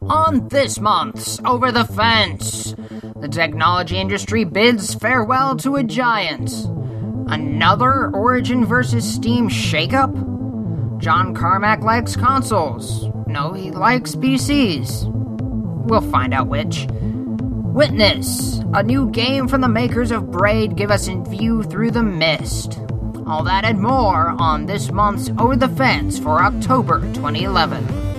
On this month's Over the Fence, the technology industry bids farewell to a giant. Another Origin vs. Steam shakeup? John Carmack likes consoles. No, he likes PCs. We'll find out which. Witness, a new game from the makers of Braid, give us a view through the mist. All that and more on this month's Over the Fence for October 2011.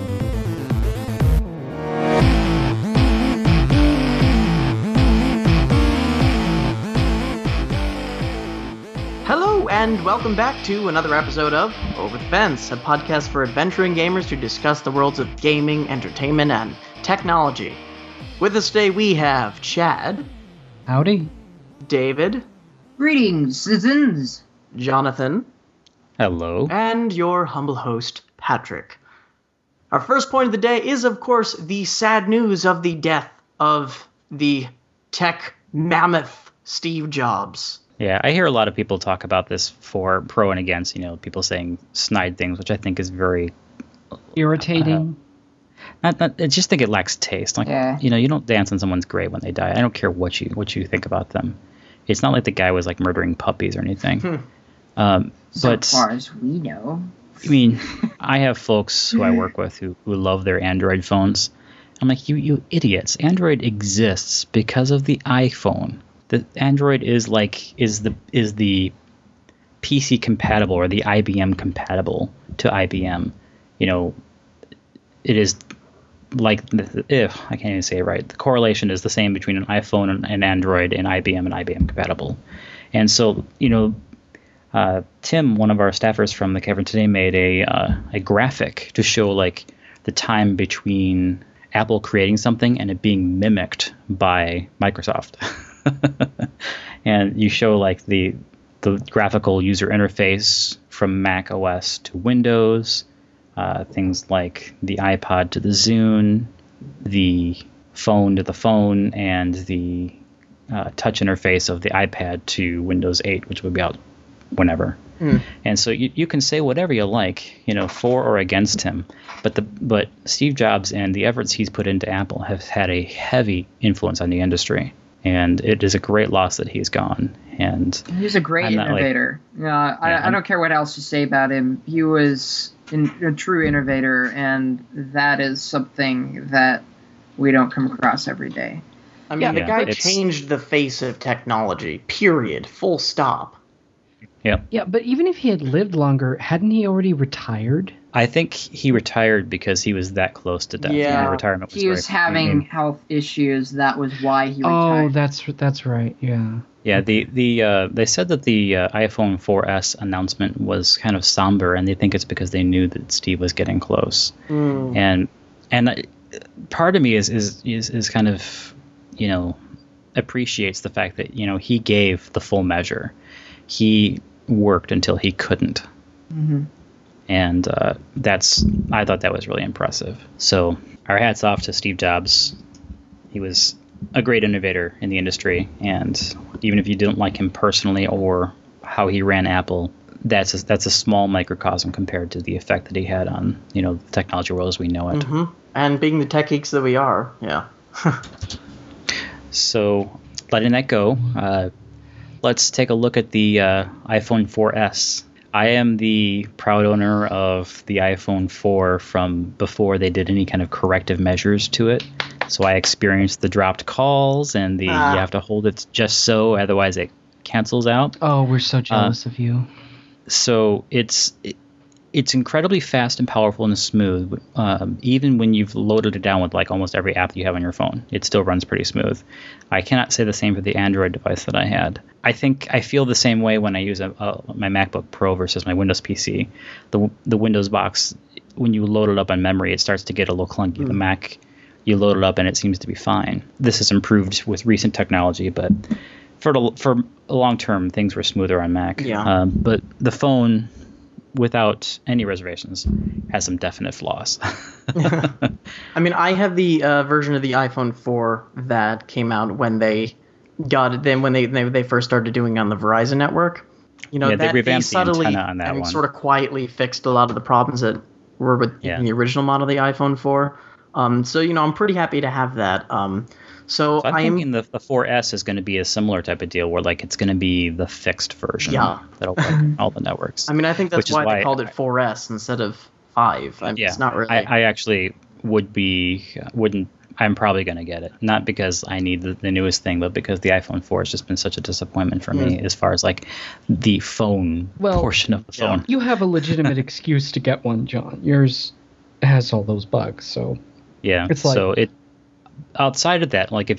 Hello, and welcome back to another episode of Over the Fence, a podcast for adventuring gamers to discuss the worlds of gaming, entertainment, and technology. With us today we have Chad. Howdy. David. Greetings, citizens. Jonathan. Hello. And your humble host, Patrick. Our first point of the day is, of course, the sad news of the death of the tech mammoth Steve Jobs. Yeah, I hear a lot of people talk about this for pro and against, people saying snide things, which I think is very irritating. I just think it lacks taste. You don't dance on someone's grave when they die. I don't care what you think about them. It's not like the guy was like murdering puppies or anything. So far as we know. I mean, I have folks who I work with who love their Android phones. I'm like, you idiots. Android exists because of the iPhone. The Android is the PC compatible or the IBM compatible to IBM. It is like, I can't even say it right. The correlation is the same between an iPhone and an Android and IBM compatible. And so, Tim, one of our staffers from the Cavern Today, made a graphic to show the time between Apple creating something and it being mimicked by Microsoft. And you show the graphical user interface from Mac OS to Windows, things like the iPod to the Zune, the phone to the phone, and the touch interface of the iPad to Windows 8, which would be out whenever. And so you can say whatever you like, for or against him, but Steve Jobs and the efforts he's put into Apple have had a heavy influence on the industry, and it is a great loss that he's gone. And he's a great innovator. I don't care what else you say about him. He was a true innovator, and that is something that we don't come across every day. I mean, the guy changed the face of technology, period, full stop. Yeah, but even if he had lived longer, hadn't he already retired? I think he retired because he was that close to death. Yeah, retirement was he was having health issues. That was why he retired. Oh, that's right. Yeah. Yeah. They said that the iPhone 4S announcement was kind of somber, and they think it's because they knew that Steve was getting close. And part of me is kind of appreciates the fact that he gave the full measure. He worked until he couldn't. And I thought that was really impressive. So our hats off to Steve Jobs. He was a great innovator in the industry, and even if you didn't like him personally or how he ran Apple, that's a small microcosm compared to the effect that he had on the technology world as we know it. And being the tech geeks that we are, yeah. So letting that go, let's take a look at the iPhone 4S. I am the proud owner of the iPhone 4 from before they did any kind of corrective measures to it. So I experienced the dropped calls and you have to hold it just so, otherwise it cancels out. Oh, we're so jealous of you. So it's incredibly fast and powerful and smooth. Even when you've loaded it down with almost every app that you have on your phone, it still runs pretty smooth. I cannot say the same for the Android device that I had. I think I feel the same way when I use my MacBook Pro versus my Windows PC. The Windows box, when you load it up on memory, it starts to get a little clunky. The Mac, you load it up and it seems to be fine. This has improved with recent technology, but for long term, things were smoother on Mac. Yeah. But the phone, without any reservations, has some definite flaws. I mean, I have the version of the iPhone 4 that came out when they got it. Then when they first started doing it on the Verizon network, they revamped the antenna on that and one. Sort of quietly fixed a lot of the problems that were with the original model of the iPhone 4. So I'm pretty happy to have that. So I'm thinking the 4S is going to be a similar type of deal where like it's going to be the fixed version that'll work on all the networks. I mean, I think that's why they called it 4S instead of 5. It's not really. I actually I'm probably going to get it. Not because I need the newest thing, but because the iPhone 4 has just been such a disappointment for me as far as like the phone portion of the phone. You have a legitimate excuse to get one, John. Yours has all those bugs, so yeah. It's like, so outside of that, like if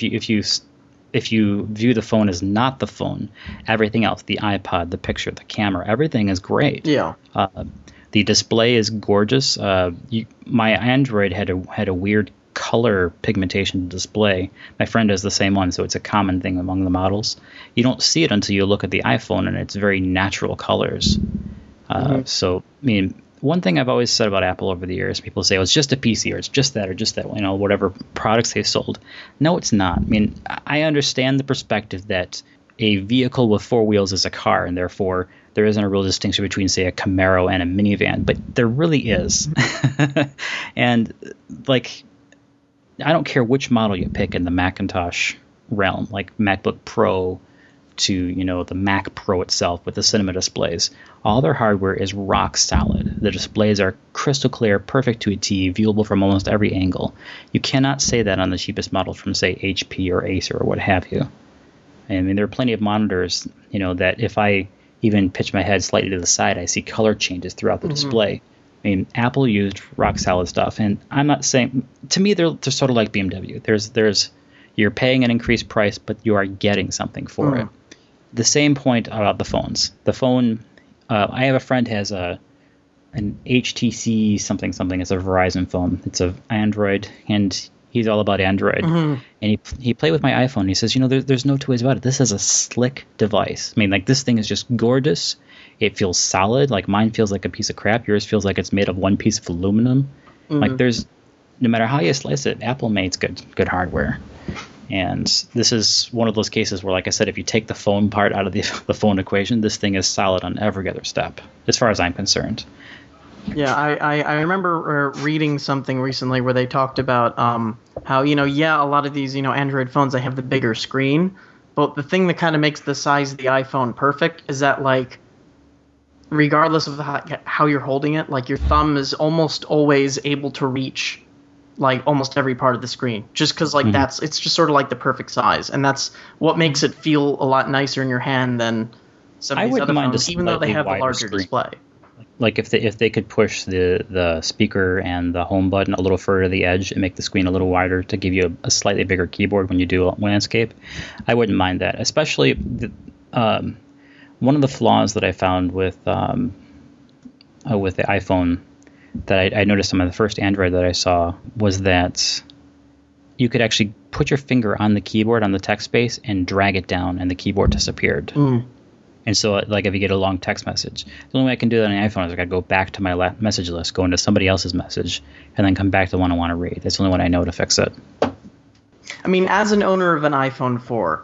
you view the phone as not the phone, everything else, the iPod, the picture, the camera, everything is great. Yeah. The display is gorgeous. My Android had a weird color pigmentation display. My friend has the same one, so it's a common thing among the models. You don't see it until you look at the iPhone, and it's very natural colors. So, I mean, one thing I've always said about Apple over the years, people say, oh, it's just a PC, or it's just that, or just that, whatever products they sold. No, it's not. I mean, I understand the perspective that a vehicle with 4 wheels is a car, and therefore there isn't a real distinction between, say, a Camaro and a minivan, but there really is. And, like, I don't care which model you pick in the Macintosh realm, like MacBook Pro to, the Mac Pro itself with the cinema displays. All their hardware is rock solid. The displays are crystal clear, perfect to a T, viewable from almost every angle. You cannot say that on the cheapest models from, say, HP or Acer or what have you. I mean, there are plenty of monitors, that if I even pitch my head slightly to the side, I see color changes throughout the display. I mean, Apple used rock solid stuff, and I'm not saying, to me, they're sort of like BMW. You're paying an increased price, but you are getting something for it. The same point about the phones. The phone, I have a friend who has an HTC something. It's a Verizon phone. It's an Android, and he's all about Android. And he played with my iPhone. He says, there's no two ways about it. This is a slick device. I mean, like, this thing is just gorgeous. It feels solid. Like, mine feels like a piece of crap. Yours feels like it's made of one piece of aluminum. Like, no matter how you slice it, Apple makes good hardware. And this is one of those cases where, like I said, if you take the phone part out of the phone equation, this thing is solid on every other step, as far as I'm concerned. Yeah, I remember reading something recently where they talked about how, a lot of these, Android phones, they have the bigger screen. But the thing that kind of makes the size of the iPhone perfect is that, like, regardless of how you're holding it, like, your thumb is almost always able to reach, like, almost every part of the screen. Just because, like, it's just sort of like the perfect size. And that's what makes it feel a lot nicer in your hand than some of these other phones, even though they have a larger display. Like, if they could push the speaker and the home button a little further to the edge and make the screen a little wider to give you a slightly bigger keyboard when you do landscape, I wouldn't mind that. Especially one of the flaws that I found with the iPhone that I noticed on the first Android that I saw was that you could actually put your finger on the keyboard on the text space and drag it down, and the keyboard disappeared. And so, like, if you get a long text message, the only way I can do that on the iPhone is I got to go back to my message list, go into somebody else's message, and then come back to the one I want to read. That's the only one I know to fix it. I mean, as an owner of an iPhone 4,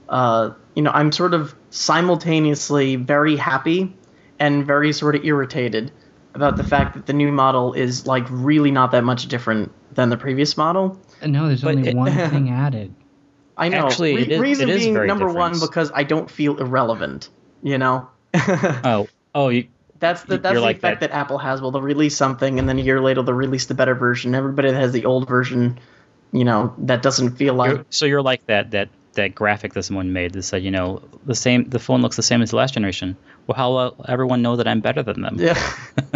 I'm sort of simultaneously very happy and very sort of irritated about the fact that the new model is, like, really not that much different than the previous model. No, there's only one thing added. I know. Actually, reason it is being, very number different. one, because I don't feel irrelevant, That's the like effect that Apple has. Well, they'll release something, and then a year later they'll release the better version. Everybody that has the old version, that doesn't feel like... You're like that graphic that someone made that said, the phone looks the same as the last generation. Well, how will everyone know that I'm better than them? Yeah.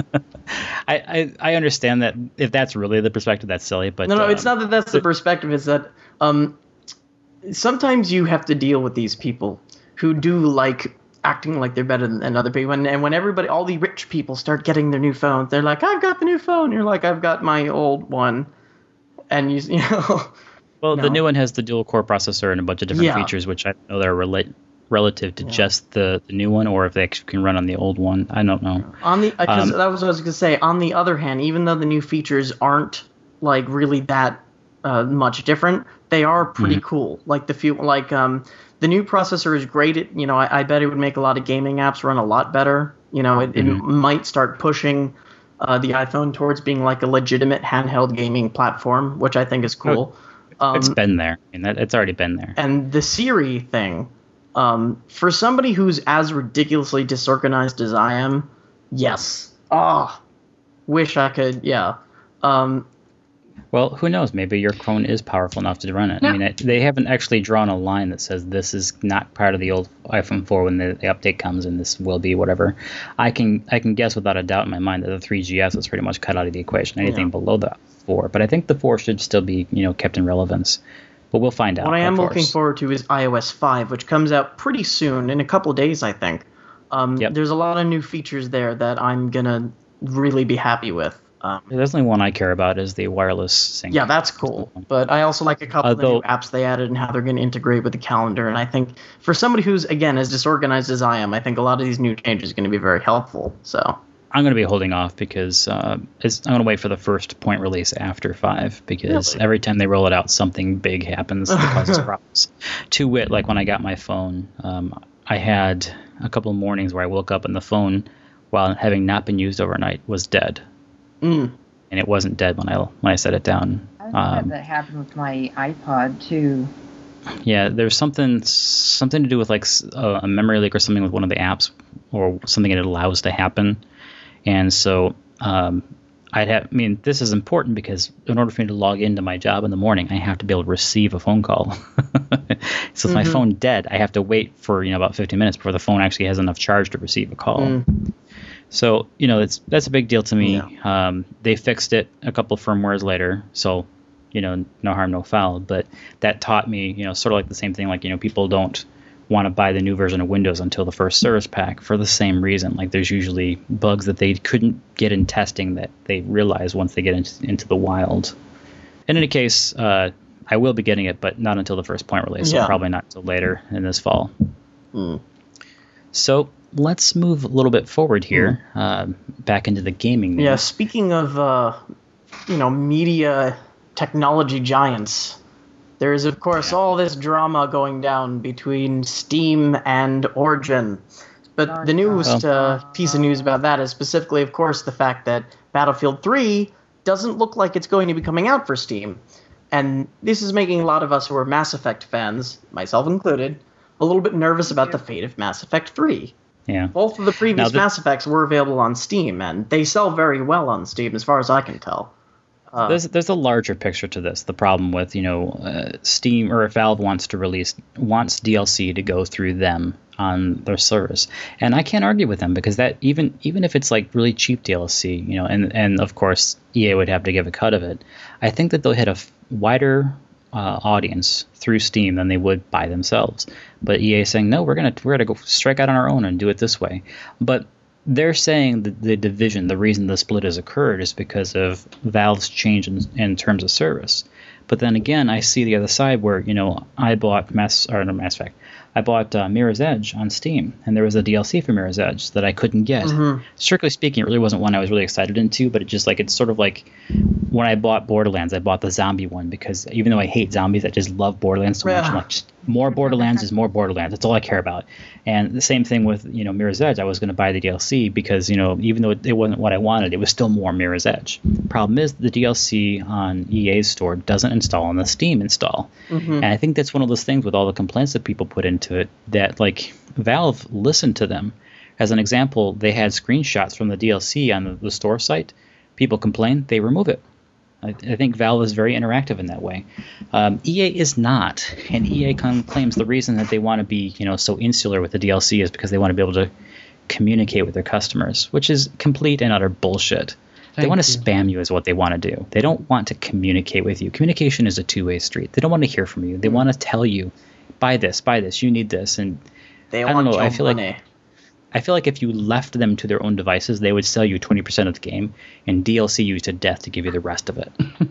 I understand that if that's really the perspective, that's silly. But no, it's not that that's the perspective. It's that sometimes you have to deal with these people who do like acting like they're better than other people. And when all the rich people start getting their new phones, they're like, I've got the new phone. You're like, I've got my old one. And you know. Well, the new one has the dual core processor and a bunch of different features, which I don't know they're relative to just the new one, or if they actually can run on the old one. I don't know. Because that was what I was going to say. On the other hand, even though the new features aren't like really that much different, they are pretty cool. Like the new processor is great. I bet it would make a lot of gaming apps run a lot better. It might start pushing the iPhone towards being like a legitimate handheld gaming platform, which I think is cool. It's been there. I mean, it's already been there. And the Siri thing, for somebody who's as ridiculously disorganized as I am, yes. Wish I could, yeah. Well, who knows? Maybe your phone is powerful enough to run it. No. I mean, they haven't actually drawn a line that says this is not part of the old iPhone 4 when the update comes, and this will be whatever. I can guess without a doubt in my mind that the 3GS is pretty much cut out of the equation. Anything below the 4, but I think the 4 should still be kept in relevance. But we'll find out. What I am looking forward to is iOS 5, which comes out pretty soon, in a couple of days, I think. There's a lot of new features there that I'm gonna really be happy with. There's only one I care about is the wireless sync. Yeah, that's cool. But I also like a couple of the new apps they added and how they're going to integrate with the calendar. And I think for somebody who's, again, as disorganized as I am, I think a lot of these new changes are going to be very helpful. So I'm going to be holding off because I'm going to wait for the first point release after 5 because every time they roll it out, something big happens that causes problems. To wit, like when I got my phone, I had a couple of mornings where I woke up and the phone, while having not been used overnight, was dead. And it wasn't dead when I set it down. I've had that happen with my iPod too. Yeah, there's something to do with like a memory leak or something with one of the apps or something it allows to happen. And so this is important because in order for me to log into my job in the morning, I have to be able to receive a phone call. So with my phone dead, I have to wait for about 15 minutes before the phone actually has enough charge to receive a call. So, that's a big deal to me. Yeah. They fixed it a couple firmwares later, so, no harm, no foul. But that taught me, sort of like the same thing, like, people don't want to buy the new version of Windows until the first service pack for the same reason. Like, there's usually bugs that they couldn't get in testing that they realize once they get into the wild. In any case, I will be getting it, but not until the first point release, so probably not until later in this fall. So let's move a little bit forward here, back into the gaming news. Yeah, speaking of, media technology giants, there is, of course, all this drama going down between Steam and Origin. But the newest piece of news about that is specifically, of course, the fact that Battlefield 3 doesn't look like it's going to be coming out for Steam. And this is making a lot of us who are Mass Effect fans, myself included, a little bit nervous about the fate of Mass Effect 3. Yeah. Both of the previous Mass Effects were available on Steam, and they sell very well on Steam, as far as I can tell. There's a larger picture to this. The problem with Steam or Valve wants DLC to go through them on their service, and I can't argue with them because that even if it's like really cheap DLC, and of course EA would have to give a cut of it. I think that they'll hit a wider audience through Steam than they would by themselves. But EA is saying no, we're gonna go strike out on our own and do it this way. But they're saying that the division, the reason the split has occurred is because of Valve's change in terms of service. But then again, I see the other side where, I bought Mass Effect. I bought Mirror's Edge on Steam, and there was a DLC for Mirror's Edge that I couldn't get. Strictly speaking, it really wasn't one I was really excited into, but it's sort of like when I bought Borderlands, I bought the zombie one because even though I hate zombies, I just love Borderlands so much. I'm like, more Borderlands is more Borderlands. That's all I care about. And the same thing with, Mirror's Edge. I was going to buy the DLC because, even though it wasn't what I wanted, it was still more Mirror's Edge. Problem is the DLC on EA's store doesn't install on the Steam install. And I think that's one of those things with all the complaints that people put into it that, like, Valve listened to them. As an example, they had screenshots from the DLC on the store site. People complain, they remove it. I think Valve is very interactive in that way. EA is not, and EA claims the reason that they want to be, so insular with the DLC is because they want to be able to communicate with their customers, which is complete and utter bullshit. They want to spam you is what they want to do. They don't want to communicate with you. Communication is a two-way street. They don't want to hear from you. They want to tell you, buy this, you need this, and they want I feel money. I feel like if you left them to their own devices, they would sell you 20% of the game and DLC you to death to give you the rest of it.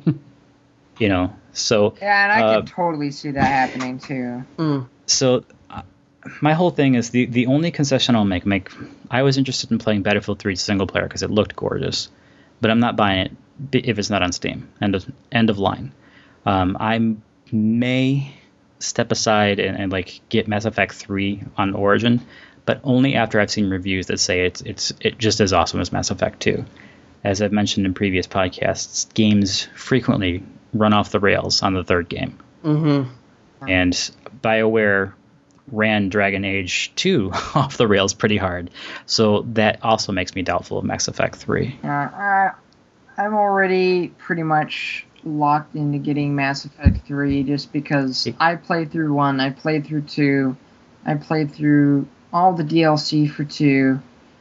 So yeah, and I can totally see that happening too. So my whole thing is the only concession I'll make. I was interested in playing Battlefield 3 single player because it looked gorgeous, but I'm not buying it if it's not on Steam. End of line. I may step aside and like get Mass Effect 3 on Origin, but only after I've seen reviews that say it's just as awesome as Mass Effect 2. as I've mentioned in previous podcasts, games frequently run off the rails on the third game. Mm-hmm. And BioWare ran Dragon Age 2 off the rails pretty hard. So that also makes me doubtful of Mass Effect 3. I'm already pretty much locked into getting Mass Effect 3 just because I played through 1, I played through 2, I played through all the DLC for 2.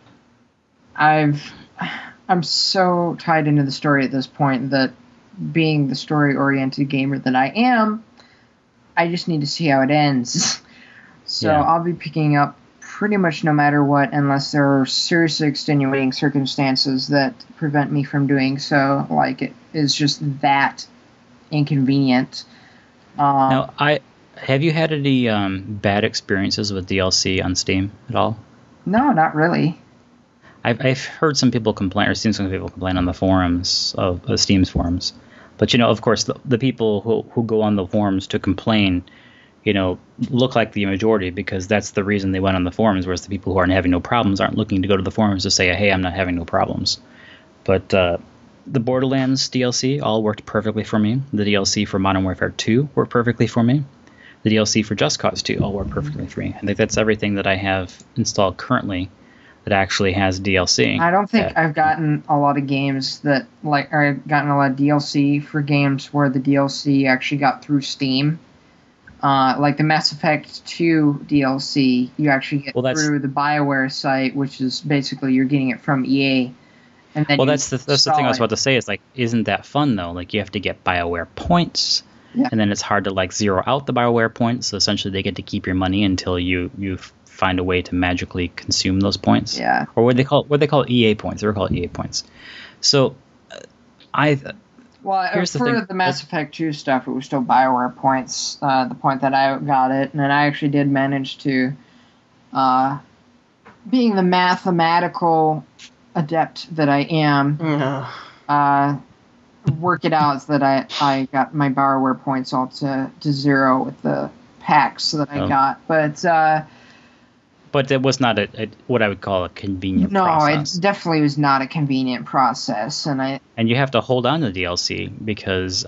I'm so tied into the story at this point that, being the story-oriented gamer that I am, I just need to see how it ends. So yeah. I'll be picking up pretty much no matter what, unless there are seriously extenuating circumstances that prevent me from doing so. Like, it is just that inconvenient. Now, have you had any bad experiences with DLC on Steam at all? No, not really. I've heard some people complain, or seen some people complain on the forums of Steam's forums. But, of course, the people who go on the forums to complain, look like the majority, because that's the reason they went on the forums, whereas the people who aren't having no problems aren't looking to go to the forums to say, hey, I'm not having no problems. But the Borderlands DLC all worked perfectly for me. The DLC for Modern Warfare 2 worked perfectly for me. The DLC for Just Cause 2 all worked perfectly for me. I think that's everything that I have installed currently that actually has DLC. I don't think I've gotten a lot of games that, or I've gotten a lot of DLC for games where the DLC actually got through Steam. Like the Mass Effect 2 DLC, you actually get through the BioWare site, which is basically you're getting it from EA. And then that's the thing I was about to say. Is like, isn't that fun though? Like, you have to get BioWare points, and then it's hard to zero out the BioWare points. So essentially, they get to keep your money until you find a way to magically consume those points. Yeah. Or what they call EA points. They were called EA points. So here's the Mass Effect 2 stuff, it was still BioWare points. The point that I got it, and I actually did manage to, being the mathematical adept that I am, work it out so that I got my BioWare points all to 0 with the packs that I got. But it was not what I would call a convenient process. No, it definitely was not a convenient process. And you have to hold on to DLC because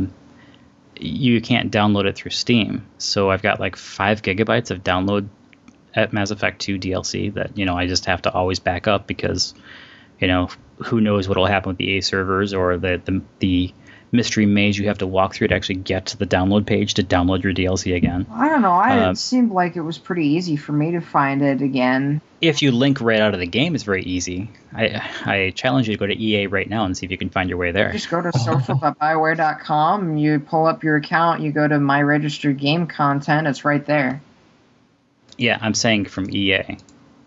you can't download it through Steam. So I've got 5 gigabytes of download at Mass Effect 2 DLC that, I just have to always back up because, who knows what will happen with the EA servers or the mystery maze you have to walk through to actually get to the download page to download your DLC again. I don't know. It seemed like it was pretty easy for me to find it again. If you link right out of the game, it's very easy. I challenge you to go to EA right now and see if you can find your way there. Just go to social.bioware.com, you pull up your account, you go to My Registered Game Content, it's right there. Yeah, I'm saying from EA.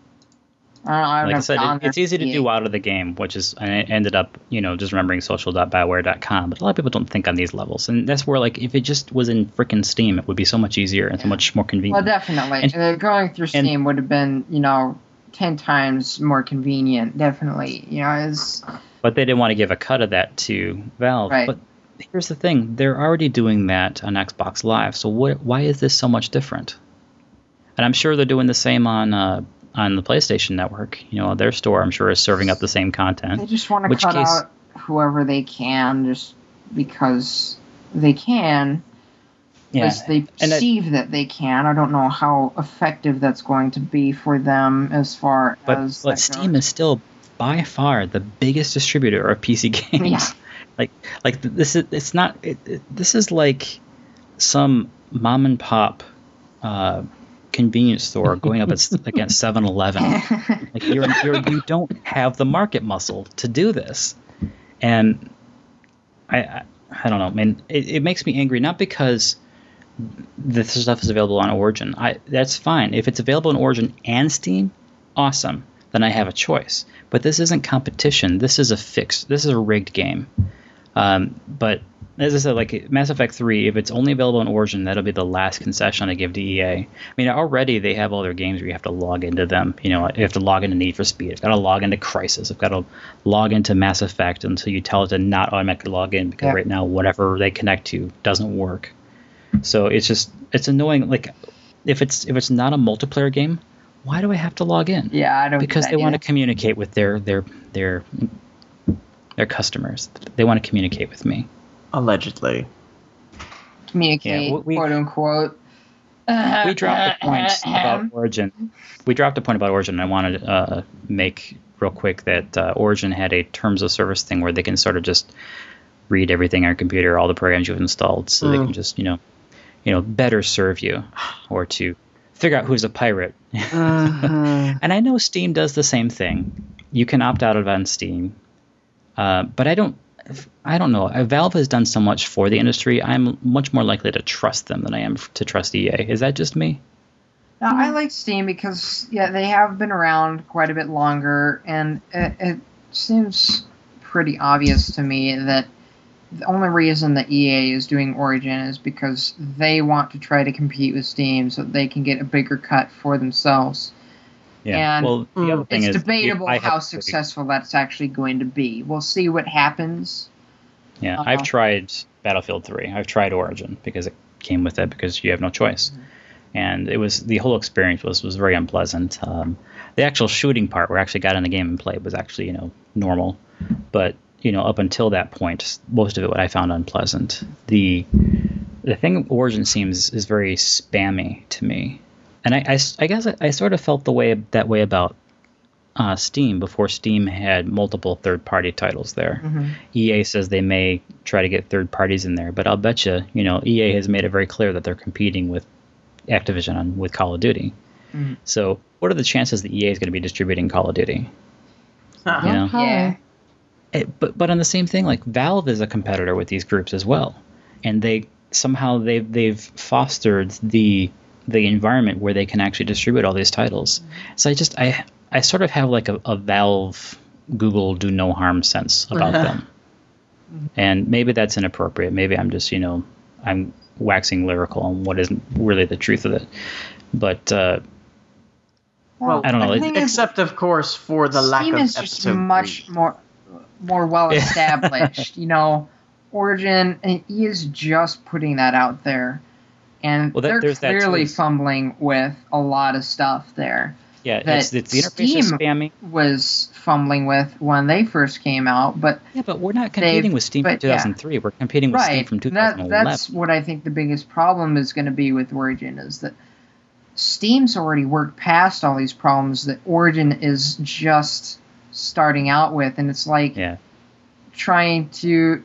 Like I said, it's easy to do out of the game, which is, I ended up, just remembering social.bioware.com. But a lot of people don't think on these levels. And that's where, if it just was in frickin' Steam, it would be so much easier and so much more convenient. Well, definitely. Going through Steam would have been, 10 times more convenient, definitely. But they didn't want to give a cut of that to Valve. Right. But here's the thing. They're already doing that on Xbox Live. So why is this so much different? And I'm sure they're doing the same on the PlayStation Network. Their store, I'm sure, is serving up the same content. They just want to cut out whoever they can just because they can. Because they perceive that they can. I don't know how effective that's going to be for them as far as... But Steam is still, by far, the biggest distributor of PC games. Yeah. This is like some mom-and-pop... convenience store going up against 7-Eleven. You don't have the market muscle to do this, and I don't know, man. It makes me angry, not because this stuff is available on Origin. That's fine if it's available on Origin and Steam. Awesome, then I have a choice. But this isn't competition. This is a rigged game. But as I said, Mass Effect 3, if it's only available on Origin, that'll be the last concession I give to EA. I mean, already they have all their games where you have to log into them. You have to log into Need for Speed. I've got to log into Crysis. I've got to log into Mass Effect until you tell it to not automatically log in because right now whatever they connect to doesn't work. So it's annoying. If it's not a multiplayer game, why do I have to log in? Yeah, I don't. Because they want to communicate with their They're customers. They want to communicate with me. Allegedly. Communicate, quote unquote. We dropped a point about Origin. And I wanted to make real quick that Origin had a terms of service thing where they can sort of just read everything on your computer, all the programs you've installed, so they can just, better serve you, or to figure out who's a pirate. And I know Steam does the same thing. You can opt out of it on Steam, but I don't know. Valve has done so much for the industry. I'm much more likely to trust them than I am to trust EA. Is that just me? No, I like Steam because, they have been around quite a bit longer, and it seems pretty obvious to me that the only reason that EA is doing Origin is because they want to try to compete with Steam so that they can get a bigger cut for themselves. Yeah. And well, the other thing it's is, debatable how successful that's actually going to be. We'll see what happens. Yeah, I've tried Battlefield 3. I've tried Origin because it came with it, because you have no choice. Mm-hmm. And the whole experience was very unpleasant. The actual shooting part, where I actually got in the game and played, was actually normal. But up until that point, most of it what I found unpleasant. The thing Origin seems is very spammy to me. And I guess I sort of felt that way about Steam before Steam had multiple third-party titles there. Mm-hmm. EA says they may try to get third parties in there, but I'll bet you, EA has made it very clear that they're competing with Activision with Call of Duty. Mm-hmm. So what are the chances that EA is going to be distributing Call of Duty? Yeah. But on the same thing, like Valve is a competitor with these groups as well, and they've fostered the environment where they can actually distribute all these titles. So I sort of have like a Valve Google do no harm sense about them, and maybe that's inappropriate. Maybe I'm just I'm waxing lyrical on what isn't really the truth of it, but. Well, I don't know. Except, of course, for the lack of Steam is just much more well established. Origin, and he is just putting that out there, and they're clearly fumbling with a lot of stuff there. Yeah, it's the interface is spammy. Was fumbling with when they first came out, but we're not competing with Steam from 2003. Yeah. We're competing with Steam from 2011. That's what I think the biggest problem is going to be with Origin, is that Steam's already worked past all these problems that Origin is just starting out with, and it's like trying to,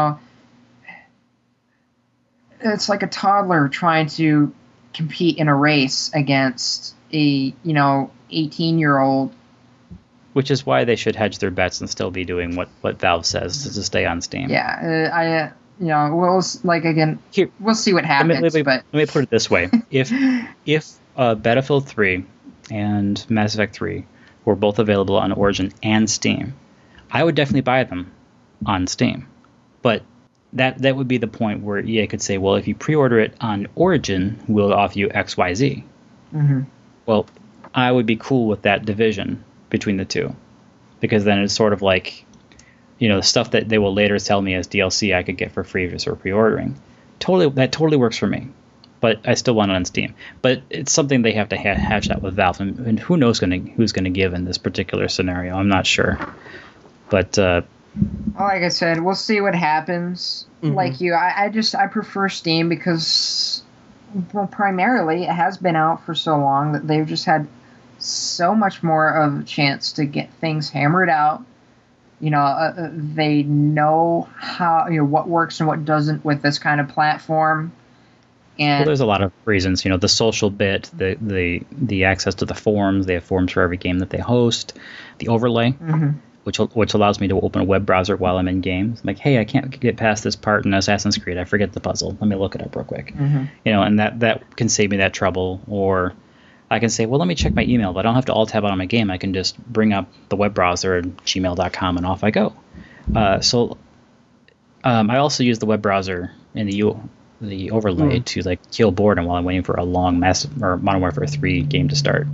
it's like a toddler trying to compete in a race against a 18-year-old. Which is why they should hedge their bets and still be doing what Valve says to stay on Steam. Yeah, we'll see what happens. Let me put it this way: if Battlefield 3 and Mass Effect 3 were both available on Origin and Steam, I would definitely buy them on Steam. But that would be the point where EA could say, well, if you pre-order it on Origin, we'll offer you X, Y, Z. Mm-hmm. Well, I would be cool with that division between the two, because then it's sort of like, the stuff that they will later sell me as DLC I could get for free just for pre-ordering. That totally works for me. But I still want it on Steam. But it's something they have to hatch out with Valve, and who knows who's going to give in this particular scenario. I'm not sure. But like I said, we'll see what happens. Mm-hmm. Like you, I prefer Steam because, well, primarily it has been out for so long that they've just had so much more of a chance to get things hammered out. They know how what works and what doesn't with this kind of platform. And there's a lot of reasons, the social bit, the access to the forums. They have forums for every game that they host. The overlay, which allows me to open a web browser while I'm in games. I'm like, hey, I can't get past this part in Assassin's Creed. I forget the puzzle. Let me look it up real quick. And that can save me that trouble. Or I can say, well, let me check my email, but I don't have to alt tab out on my game. I can just bring up the web browser at gmail.com and off I go. So I also use the web browser in the overlay to kill boredom while I'm waiting for a long Modern Warfare 3 game to start.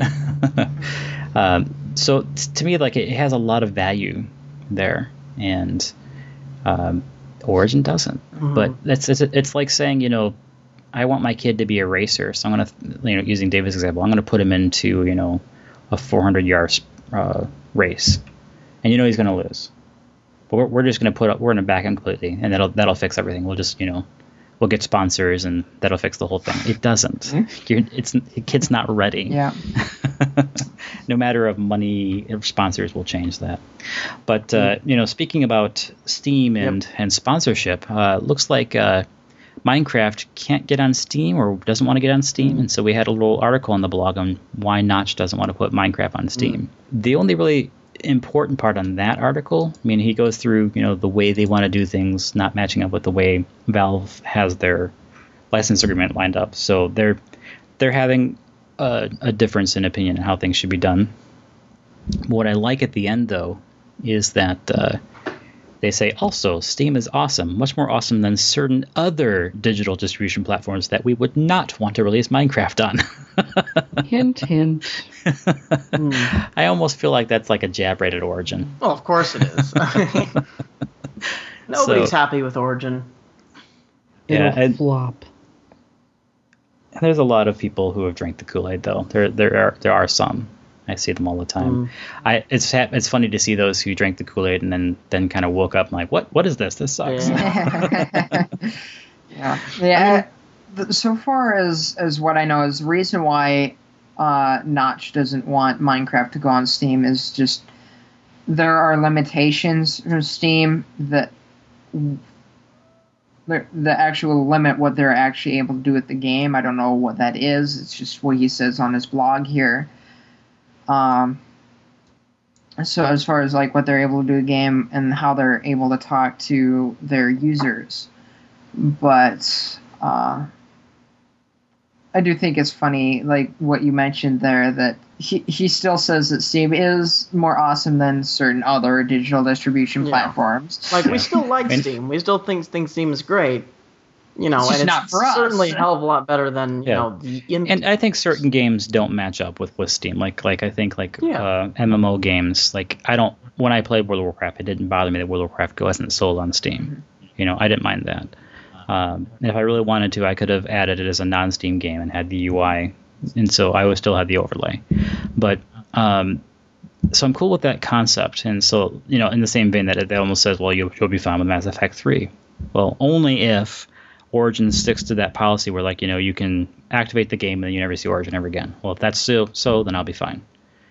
So to me, it has a lot of value there, and Origin doesn't. But it's like saying, I want my kid to be a racer, so I'm gonna, using David's example, I'm gonna put him into a 400-yard race, and he's gonna lose. But we're just going to we're going to back them completely, and that'll fix everything. We'll just, we'll get sponsors, and that'll fix the whole thing. It doesn't. The kid's not ready. Yeah. No matter of money, sponsors will change that. But speaking about Steam and sponsorship, looks like Minecraft can't get on Steam or doesn't want to get on Steam, and so we had a little article on the blog on why Notch doesn't want to put Minecraft on Steam. The only really important part on that article, I mean, he goes through the way they want to do things not matching up with the way Valve has their license agreement lined up. So they're having a difference in opinion on how things should be done. What I like at the end, though, is that they say, also, Steam is awesome, much more awesome than certain other digital distribution platforms that we would not want to release Minecraft on. Hint, hint. I almost feel like that's like a jab right at Origin. Well, of course it is. Nobody's happy with Origin. It'll flop. There's a lot of people who have drank the Kool-Aid, though. There are some. I see them all the time. It's funny to see those who drank the Kool-Aid and then kind of woke up and like, what is this? This sucks. Yeah. So far as what I know is the reason why Notch doesn't want Minecraft to go on Steam is just there are limitations from Steam that the actual limit what they're actually able to do with the game. I don't know what that is. It's just what he says on his blog here. So as far as like what they're able to do with the game and how they're able to talk to their users. But I do think it's funny, like what you mentioned there, that he still saes that Steam is more awesome than certain other digital distribution platforms. Like, we still like Steam. We still think Steam is great. It's not for us. Certainly a hell of a lot better than, And I think certain games don't match up with Steam. Like I think MMO games, when I played World of Warcraft, it didn't bother me that World of Warcraft wasn't sold on Steam. I didn't mind that. If I really wanted to, I could have added it as a non-Steam game and had the UI, and so I would still have the overlay. But so I'm cool with that concept, and so in the same vein that it almost says, well, you'll be fine with Mass Effect 3. Well, only if Origin sticks to that policy where you can activate the game and then you never see Origin ever again. Well, if that's so, then I'll be fine.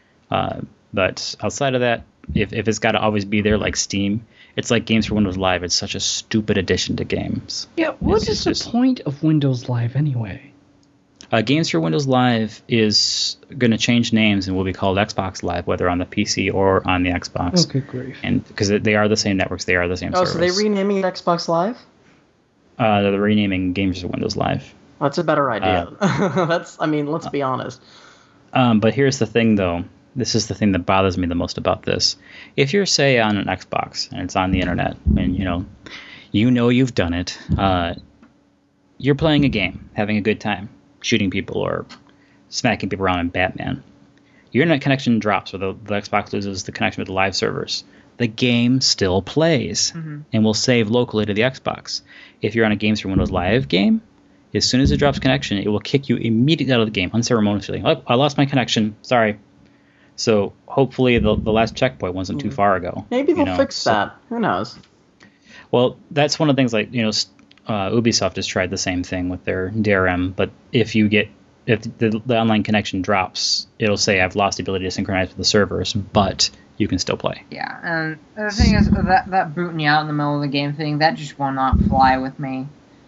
But outside of that, if it's got to always be there like Steam, it's like Games for Windows Live. It's such a stupid addition to games. Yeah, what is the point of Windows Live anyway? Games for Windows Live is going to change names and will be called Xbox Live, whether on the PC or on the Xbox. Okay, great. And because they are the same networks, they are the same service. So they renaming it Xbox Live? They're renaming Games for Windows Live. That's a better idea. Let's be honest. But here's the thing, though. This is the thing that bothers me the most about this. If you're, say, on an Xbox and it's on the internet, and you've done it, you're playing a game, having a good time, shooting people or smacking people around in Batman. Your internet connection drops, or the Xbox loses the connection with the live servers. The game still plays and will save locally to the Xbox. If you're on a Games for Windows Live game, as soon as it drops connection, it will kick you immediately out of the game, unceremoniously. Oh, I lost my connection. Sorry. So hopefully the last checkpoint wasn't too far ago. Maybe they'll fix that. Who knows? Well, that's one of the things Ubisoft has tried the same thing with their DRM, but if the online connection drops, it'll say I've lost the ability to synchronize with the servers, but you can still play. Yeah, and the thing is that booting you out in the middle of the game thing, that just will not fly with me.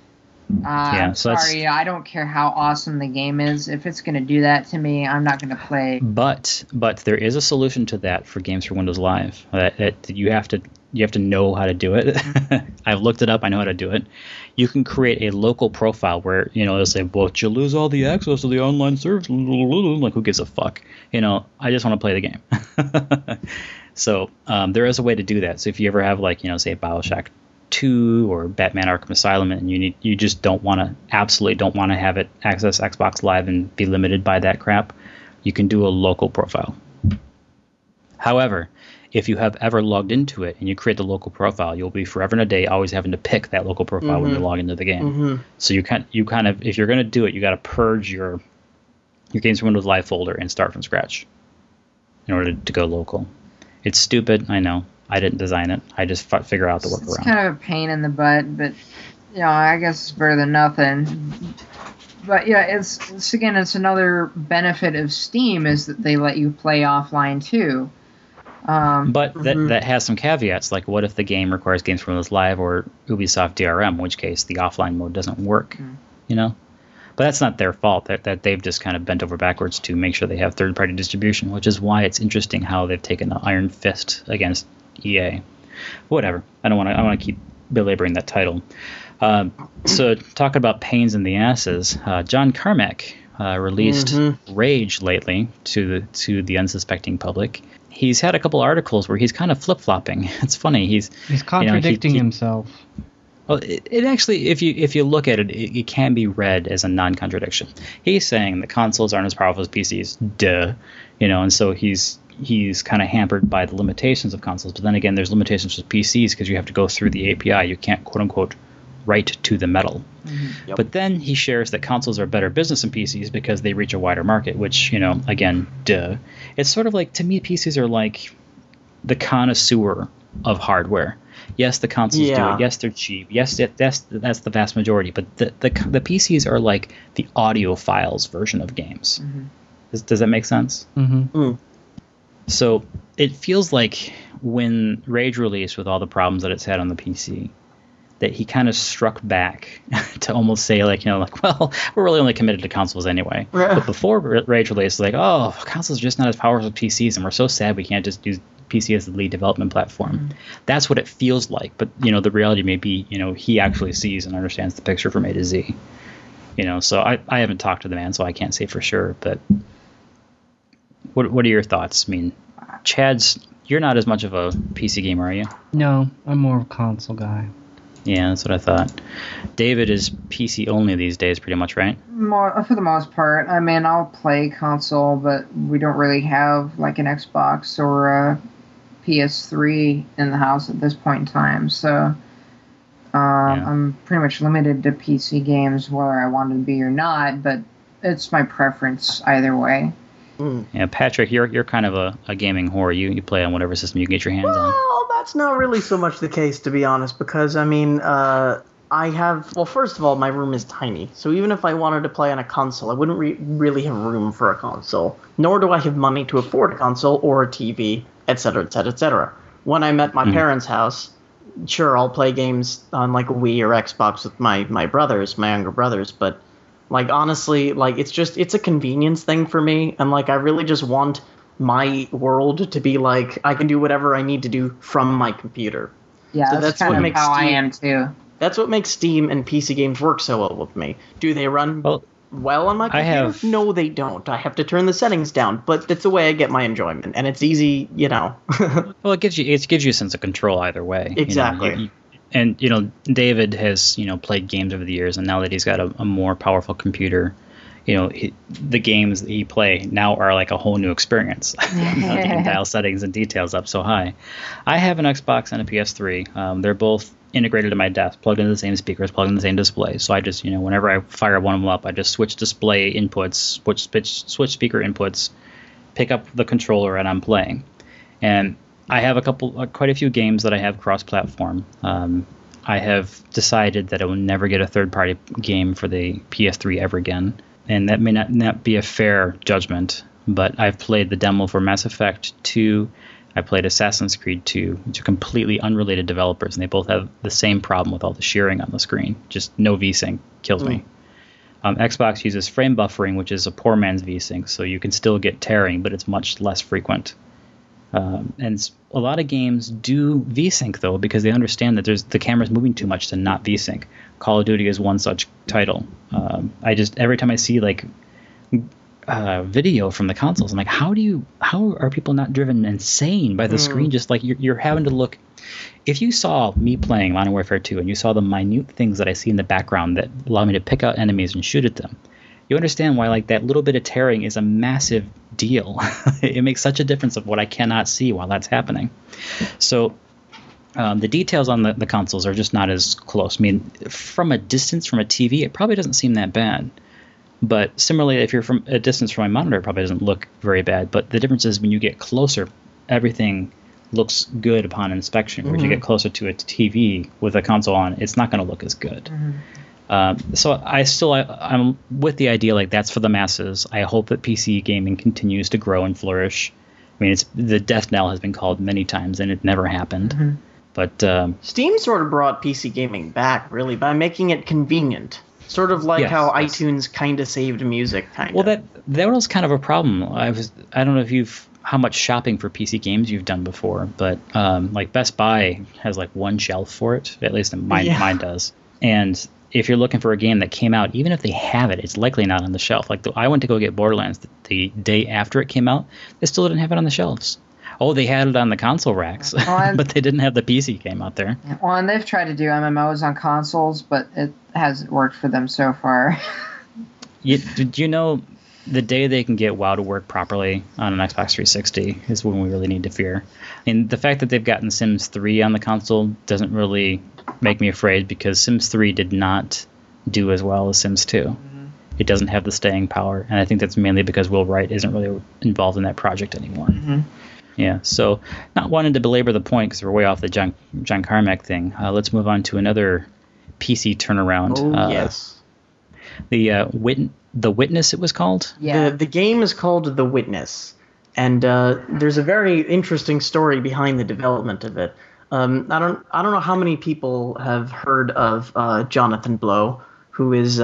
I'm sorry, I don't care how awesome the game is. If it's going to do that to me, I'm not going to play. But there is a solution to that for Games for Windows Live. That you have to know how to do it. I've looked it up. I know how to do it. You can create a local profile where it'll say, "Well, you lose all the access to the online service." Like, who gives a fuck? I just want to play the game. So there is a way to do that. So if you ever have say BioShock 2 or Batman Arkham Asylum, and you just absolutely don't want to have it access Xbox Live and be limited by that crap, you can do a local profile. However, if you have ever logged into it and you create the local profile, you'll be forever and a day always having to pick that local profile when you log into the game. So you kind of if you're going to do it, you got to purge your Games for Windows Live folder and start from scratch in order to go local. It's stupid, I know. I didn't design it. I just figure out the workaround. It's kind of a pain in the butt, but I guess it's better than nothing. But yeah, it's another benefit of Steam is that they let you play offline too. But that has some caveats, like what if the game requires Games from Windows Live or Ubisoft DRM, in which case the offline mode doesn't work, But that's not their fault. That they've just kind of bent over backwards to make sure they have third-party distribution, which is why it's interesting how they've taken an iron fist against EA. Whatever. I don't want to keep belaboring that title. So talking about pains in the asses, John Carmack released Rage lately to the unsuspecting public. He's had a couple articles where he's kind of flip-flopping. It's funny. He's contradicting himself. Well, it actually, if you look at it, it can be read as a non-contradiction. He's saying that consoles aren't as powerful as PCs, and so he's kind of hampered by the limitations of consoles. But then again, there's limitations with PCs because you have to go through the API. You can't, quote-unquote, write to the metal. Yep. But then he shares that consoles are better business than PCs because they reach a wider market, which, again, It's sort of like, to me, PCs are like the connoisseur of hardware. Yes, the consoles do it. Yes, they're cheap. Yes, that's the vast majority. But the PCs are like the audiophiles version of games. Does that make sense? So it feels like when Rage released with all the problems that it's had on the PC, that he kind of struck back to almost say well, we're really only committed to consoles anyway. But before Rage released, consoles are just not as powerful as PCs, and we're so sad we can't just use PC as the lead development platform. That's what it feels like. But the reality may be he actually sees and understands the picture from A to Z. So I haven't talked to the man, so I can't say for sure. But what are your thoughts? I mean, you're not as much of a PC gamer, are you? No, I'm more of a console guy. Yeah, that's what I thought. David is PC only these days, pretty much, right? For the most part. I mean, I'll play console, but we don't really have like an Xbox or a PS3 in the house at this point in time. So I'm pretty much limited to PC games, whether I want to be or not. But it's my preference either way. Yeah, Patrick, you're kind of a gaming whore. You play on whatever system you can get your hands on. Well, that's not really so much the case, to be honest, because, I mean, first of all, my room is tiny, so even if I wanted to play on a console, I wouldn't really have room for a console, nor do I have money to afford a console or a TV, etc., etc., etc. When I'm at my parents' house, sure, I'll play games on, like, a Wii or Xbox with my younger brothers, but... honestly, it's a convenience thing for me, and, I really just want my world to be, I can do whatever I need to do from my computer. Yeah, so that's kind of how I am, too. That's what makes Steam and PC games work so well with me. Do they run well on my computer? No, they don't. I have to turn the settings down, but that's the way I get my enjoyment, and it's easy, Well, it gives you a sense of control either way. Exactly. And, David has, played games over the years, and now that he's got a more powerful computer, the games that he play now are like a whole new experience. He can dial settings and details up so high. I have an Xbox and a PS3. They're both integrated to my desk, plugged into the same speakers, plugged in the same display. So I just, whenever I fire one of them up, I just switch display inputs, switch speaker inputs, pick up the controller, and I'm playing. And I have quite a few games that I have cross-platform. I have decided that I will never get a third-party game for the PS3 ever again, and that may not be a fair judgment, but I've played the demo for Mass Effect 2, I played Assassin's Creed 2, which are completely unrelated developers, and they both have the same problem with all the shearing on the screen. Just no VSync. Kills me. Xbox uses frame buffering, which is a poor man's VSync, so you can still get tearing, but it's much less frequent. And a lot of games do VSync, though, because they understand that the camera's moving too much to not VSync. Call of Duty is one such title. Every time I see video from the consoles, I'm like, how are people not driven insane by the screen? Just like you're having to look. If you saw me playing Modern Warfare 2 and you saw the minute things that I see in the background that allow me to pick out enemies and shoot at them, you understand why that little bit of tearing is a massive deal. It makes such a difference of what I cannot see while that's happening. So the details on the consoles are just not as close. I mean, from a distance from a TV, it probably doesn't seem that bad. But similarly, if you're from a distance from my monitor, it probably doesn't look very bad. But the difference is when you get closer, everything looks good upon inspection. Whereas you get closer to a TV with a console on, it's not going to look as good. So I'm with the idea like that's for the masses. I hope that PC gaming continues to grow and flourish. I mean, the death knell has been called many times, and it never happened. But Steam sort of brought PC gaming back, really, by making it convenient. Sort of like how iTunes kind of saved music, Well, that was kind of a problem. I don't know how much shopping for PC games you've done before, but like Best Buy has like one shelf for it. At least mine does. And if you're looking for a game that came out, even if they have it, it's likely not on the shelf. Like I went to go get Borderlands the day after it came out. They still didn't have it on the shelves. Oh, they had it on the console racks, but they didn't have the PC game out there. Well, and they've tried to do MMOs on consoles, but it hasn't worked for them so far. Do you know the day they can get WoW to work properly on an Xbox 360 is when we really need to fear. And the fact that they've gotten Sims 3 on the console doesn't really make me afraid, because Sims 3 did not do as well as Sims 2. It doesn't have the staying power, and I think that's mainly because Will Wright isn't really involved in that project anymore. Yeah, so not wanting to belabor the point because we're way off the John Carmack thing, let's move on to another PC turnaround. Oh, yes. The Witness, it was called? Yeah. The game is called The Witness, and there's a very interesting story behind the development of it. I don't know how many people have heard of Jonathan Blow, who is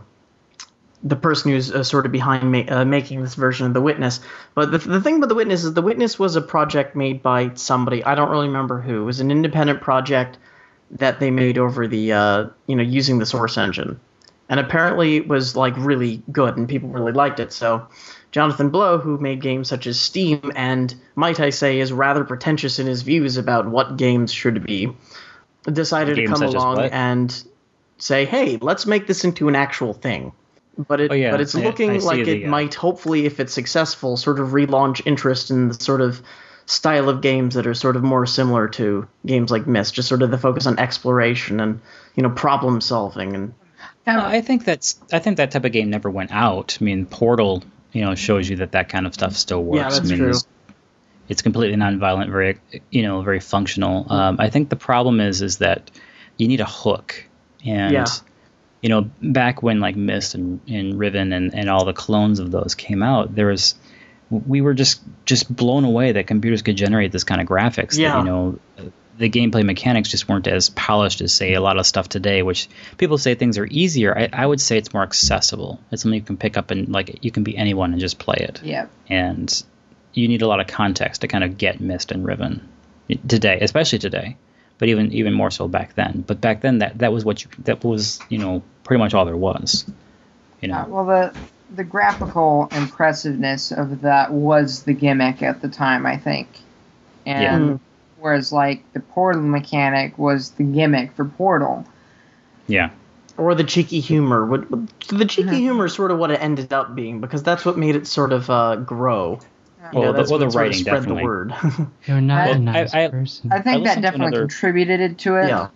the person who's sort of behind making this version of The Witness. But the thing about The Witness is The Witness was a project made by somebody, I don't really remember who. It was an independent project that they made over the using the Source engine, and apparently it was like really good and people really liked it. So Jonathan Blow, who made games such as Steam, and might I say is rather pretentious in his views about what games should be, decided to come along and say, hey, let's make this into an actual thing. But it's looking like it might, hopefully, if it's successful, sort of relaunch interest in the sort of style of games that are sort of more similar to games like Myst, just sort of the focus on exploration and problem solving. And I think that type of game never went out. I mean, Portal, shows you that kind of stuff still works. Yeah, that's true. It's completely nonviolent, very functional. I think the problem is that you need a hook, and back when like Myst and Riven and all the clones of those came out, we were just blown away that computers could generate this kind of graphics. Yeah. That, the gameplay mechanics just weren't as polished as, say, a lot of stuff today, which people say things are easier. I would say it's more accessible. It's something you can pick up and you can be anyone and just play it. Yeah. And you need a lot of context to kind of get Myst and Riven today, especially today. But even more so back then. But back then, that was pretty much all there was. Well, the graphical impressiveness of that was the gimmick at the time, I think. And whereas like the Portal mechanic was the gimmick for Portal. Yeah. Or the cheeky humor. The cheeky humor is sort of what it ended up being, because that's what made it sort of grow. That's the what writing spread definitely. the word. You're not a nice person. I think that definitely contributed to it. Yeah.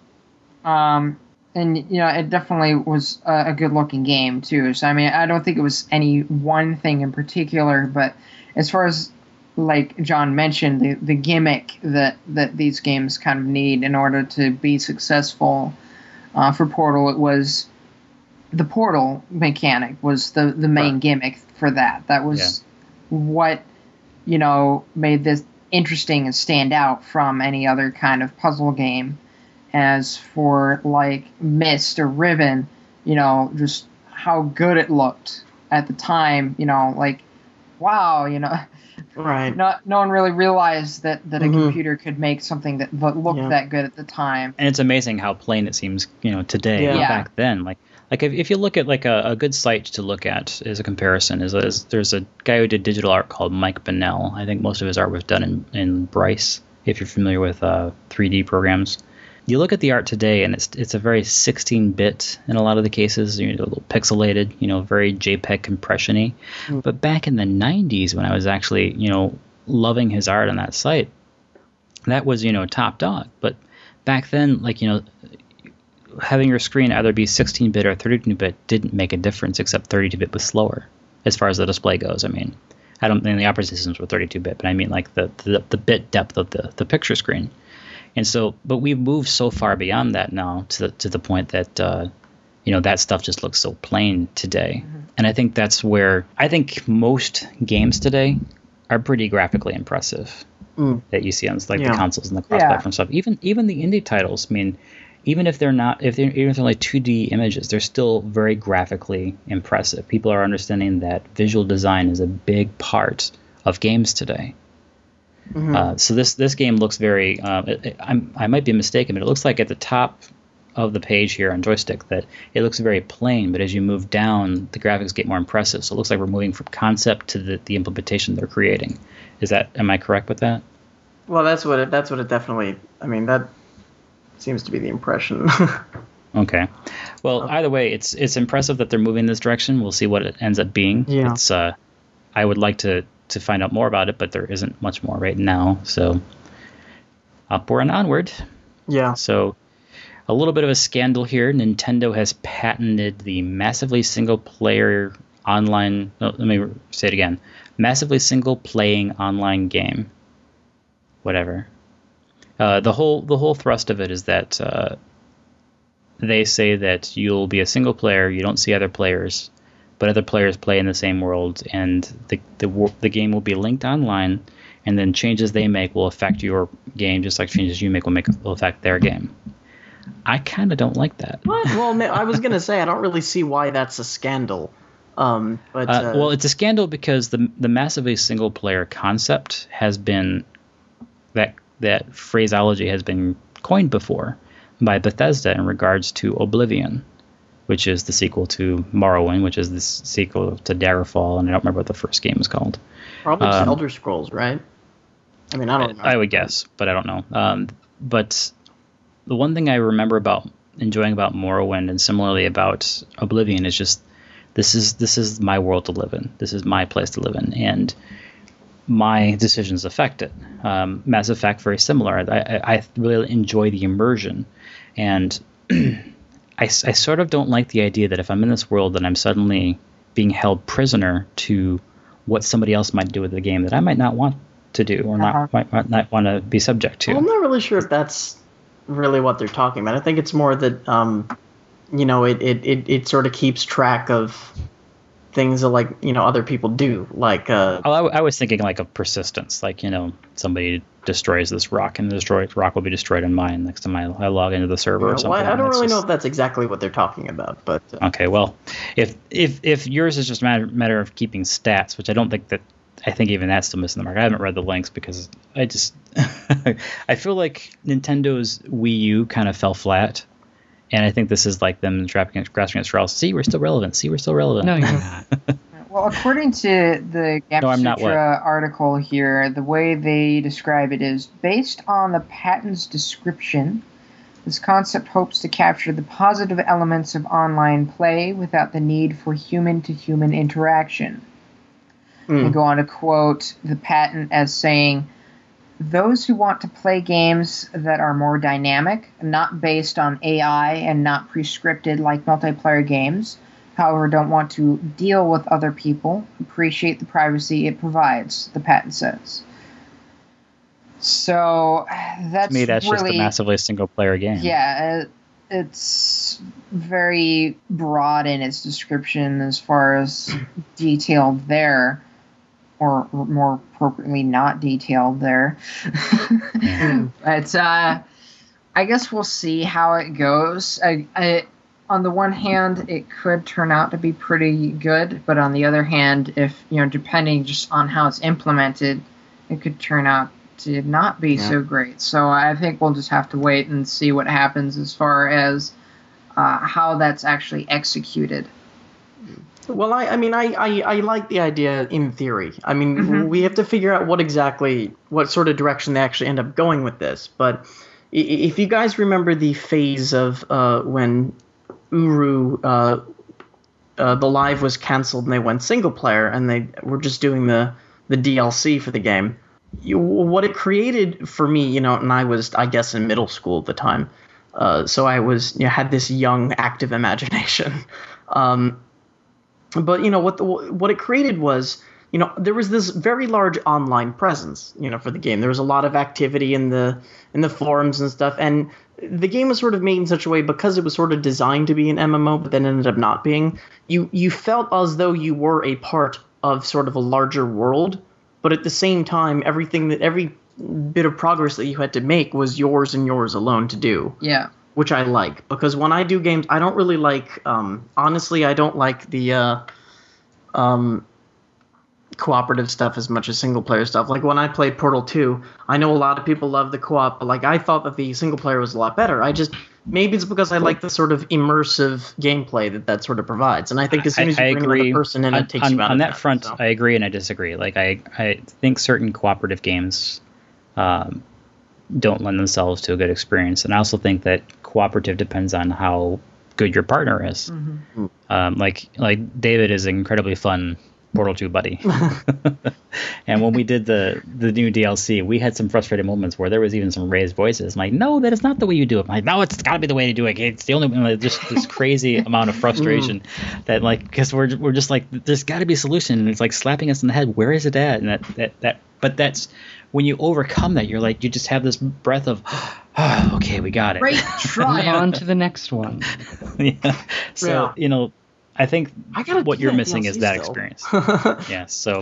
And it definitely was a good-looking game too. So I mean, I don't think it was any one thing in particular, but as far as like John mentioned, the gimmick that these games kind of need in order to be successful for Portal, it was the Portal mechanic was the main gimmick for that. That was what made this interesting and stand out from any other kind of puzzle game. As for like Myst or Riven, just how good it looked at the time, like wow, right. No one really realized that a computer could make something that looked that good at the time. And it's amazing how plain it seems, today. Yeah. Back then, like if you look at like a good site to look at as a comparison is there's a guy who did digital art called Mike Bennell. I think most of his art was done in Bryce, if you're familiar with 3D programs. You look at the art today, and it's a very 16-bit in a lot of the cases, a little pixelated, very JPEG compression-y. But back in the 90s, when I was actually, loving his art on that site, that was, top dog. But back then, having your screen either be 16-bit or 32-bit didn't make a difference, except 32-bit was slower as far as the display goes. I mean, I don't mean the operating systems were 32-bit, but I mean like the bit depth of the picture screen. And so, but we've moved so far beyond that now to the point that that stuff just looks so plain today. Mm-hmm. And I think that's where I think most games today are pretty graphically impressive that you see on the consoles and the cross-platform stuff. Even the indie titles. I mean, even if they're only 2D images, they're still very graphically impressive. People are understanding that visual design is a big part of games today. Mm-hmm. So this game looks very. I might be mistaken, but it looks like at the top of the page here on Joystick that it looks very plain, but as you move down, the graphics get more impressive. So it looks like we're moving from concept to the implementation they're creating. Am I correct with that? Well, that's what it definitely. I mean, that seems to be the impression. Okay. Well, either way, it's impressive that they're moving in this direction. We'll see what it ends up being. Yeah. It's I would like to find out more about it, but there isn't much more right now. So upward and onward. Yeah. So a little bit of a scandal here. Nintendo has patented the massively single-player online... No, let me say it again. Massively single-playing online game. Whatever. The whole thrust of it is that they say that you'll be a single player, you don't see other players, but other players play in the same world, and the game will be linked online, and then changes they make will affect your game, just like changes you make will affect their game. I kind of don't like that. What? Well, I was going to say, I don't really see why that's a scandal. Well, it's a scandal because the massively single-player concept has been... That phraseology has been coined before by Bethesda in regards to Oblivion, which is the sequel to Morrowind, which is the sequel to Daggerfall, and I don't remember what the first game was called. Probably Elder Scrolls, right? I mean, I don't know. I would guess, but I don't know. But the one thing I remember enjoying about Morrowind and similarly about Oblivion is just this is my world to live in. This is my place to live in, and my decisions affect it. Mass Effect, very similar. I really enjoy the immersion, and I sort of don't like the idea that if I'm in this world, that I'm suddenly being held prisoner to what somebody else might do with the game that I might not want to do or might not want to be subject to. Well, I'm not really sure if that's really what they're talking about. I think it's more that it sort of keeps track of things that, like, other people do, like I was thinking like of persistence, like somebody destroys this rock and the rock will be destroyed in mine next time I log into the server or something. Well, I don't really know if that's exactly what they're talking about, but okay, well, if yours is just a matter of keeping stats, which I think even that's still missing the mark. I haven't read the links because I just I feel like Nintendo's Wii U kind of fell flat. And I think this is like them grasping at straws. See, we're still relevant. No, you're not. Well, according to the Gamasutra article here, the way they describe it is, based on the patent's description, this concept hopes to capture the positive elements of online play without the need for human-to-human interaction. They go on to quote the patent as saying, "Those who want to play games that are more dynamic, not based on AI and not prescripted like multiplayer games, however don't want to deal with other people, appreciate the privacy it provides," the patent says. So that's to me, that's really, just a massively single-player game. Yeah, it's very broad in its description as far as detailed there. Or more appropriately, not detailed there. But I guess we'll see how it goes. On the one hand, it could turn out to be pretty good, but on the other hand, if depending just on how it's implemented, it could turn out to not be so great. So I think we'll just have to wait and see what happens as far as how that's actually executed. Well, I like the idea in theory. I mean, we have to figure out what sort of direction they actually end up going with this. But if you guys remember the phase of when Uru, the live was canceled and they went single player and they were just doing the DLC for the game, what it created for me, and I was, I guess, in middle school at the time, so I was had this young, active imagination. But what it created was there was this very large online presence, for the game. There was a lot of activity in the forums and stuff, and the game was sort of made in such a way, because it was sort of designed to be an MMO, but then ended up not being. You felt as though you were a part of sort of a larger world, but at the same time, every bit of progress that you had to make was yours and yours alone to do. Yeah. Which I like, because when I do games, I don't really like, honestly, I don't like the cooperative stuff as much as single player stuff. Like when I played Portal 2, I know a lot of people love the co-op, but I thought that the single player was a lot better. Maybe it's because I like the sort of immersive gameplay that sort of provides. And I think as soon as you bring another person in, it takes you out of that front. So. I agree and I disagree. I think certain cooperative games don't lend themselves to a good experience. And I also think that cooperative depends on how good your partner is. Mm-hmm. Like David is an incredibly fun Portal 2 buddy. And when we did the new DLC, we had some frustrated moments where there was even some raised voices. I'm like, no, that is not the way you do it. I'm like, no, it's got to be the way to do it. It's the only way. Just this crazy amount of frustration that because we're just like, there's got to be a solution. And it's like slapping us in the head. Where is it at? And but that's when you overcome that, you're like, you just have this breath of, oh, okay, we got it. Great try. On to the next one. Yeah. So, I think what you're missing is that experience. Yeah. So,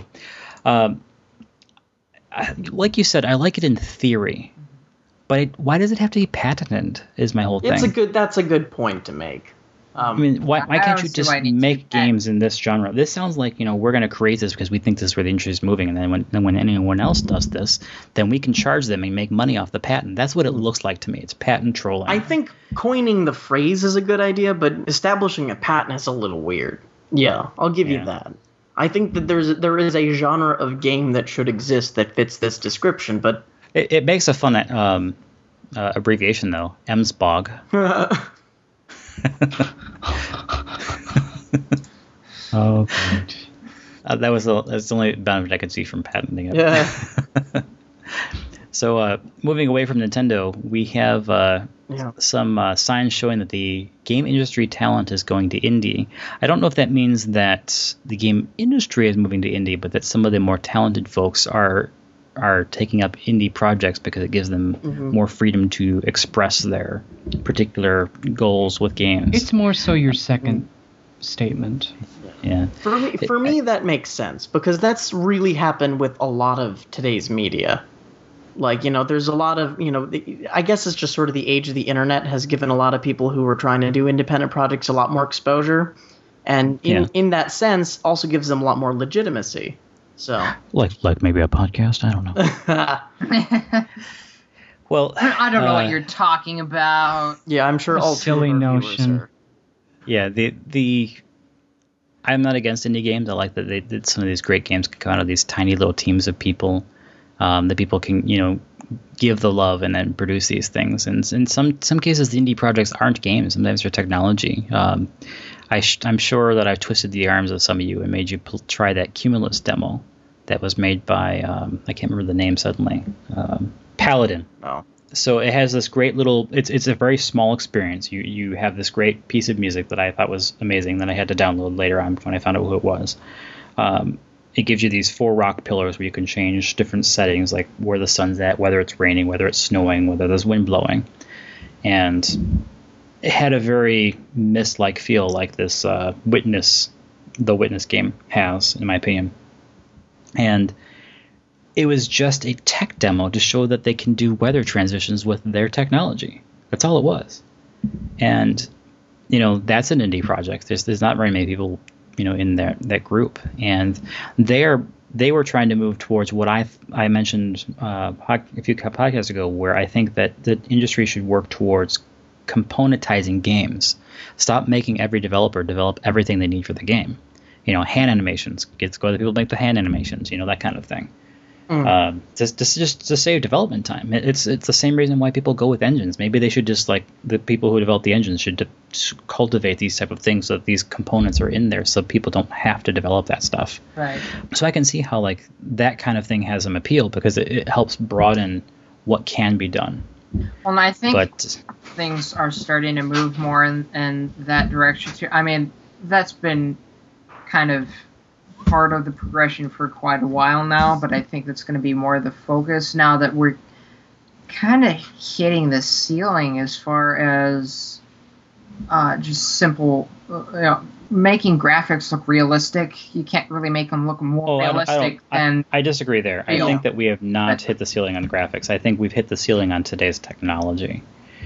like you said, I like it in theory, but why does it have to be patented? Is my whole thing. That's a good point to make. I mean, why can't you just make games in this genre? This sounds like we're going to create this because we think this is where the industry is moving, and then when anyone else does this, then we can charge them and make money off the patent. That's what it looks like to me. It's patent trolling. I think coining the phrase is a good idea, but establishing a patent is a little weird. Yeah, I'll give you that. I think that there is a genre of game that should exist that fits this description, but it makes a fun abbreviation though. MSBOG. Oh, God. That's the only benefit I could see from patenting it. Yeah. So, moving away from Nintendo, we have some signs showing that the game industry talent is going to indie. I don't know if that means that the game industry is moving to indie, but that some of the more talented folks are taking up indie projects because it gives them more freedom to express their particular goals with games. It's more so your second statement. Yeah. For me, that makes sense because that's really happened with a lot of today's media. There's a lot of, I guess it's just sort of the age of the internet has given a lot of people who are trying to do independent projects a lot more exposure. And in that sense, also gives them a lot more legitimacy. So, like maybe a podcast, I don't know. Well, I don't know what you're talking about. Yeah, I'm sure all silly notion. Yeah, I'm not against indie games. I like that some of these great games can come out of these tiny little teams of people that people can give the love and then produce these things. And in some cases, the indie projects aren't games. Sometimes they're technology. I'm sure that I've twisted the arms of some of you and made you try that Cumulus demo that was made by, I can't remember the name suddenly, Paladin. Oh. So it has this great little, it's a very small experience. You have this great piece of music that I thought was amazing that I had to download later on when I found out who it was. It gives you these 4 rock pillars where you can change different settings, like where the sun's at, whether it's raining, whether it's snowing, whether there's wind blowing. And it had a very Myst-like feel, like this the Witness game has, in my opinion. And it was just a tech demo to show that they can do weather transitions with their technology. That's all it was. And, that's an indie project. There's not very many people, in that group. And they were trying to move towards what I mentioned a few podcasts ago, where I think that the industry should work towards componentizing games. Stop making every developer develop everything they need for the game. Hand animations. Go to the people who make the hand animations, that kind of thing. Just to save development time. It's the same reason why people go with engines. Maybe they should just, like, the people who develop the engines should cultivate these type of things so that these components are in there so people don't have to develop that stuff. Right. So I can see how, like, that kind of thing has some appeal because it helps broaden what can be done. Well, and I think things are starting to move more in that direction too. I mean, that's been kind of part of the progression for quite a while now, but I think that's going to be more the focus now that we're kind of hitting the ceiling as far as just simple, making graphics look realistic. You can't really make them look more realistic than... I disagree there. I think that we have not hit the ceiling on graphics. I think we've hit the ceiling on today's technology.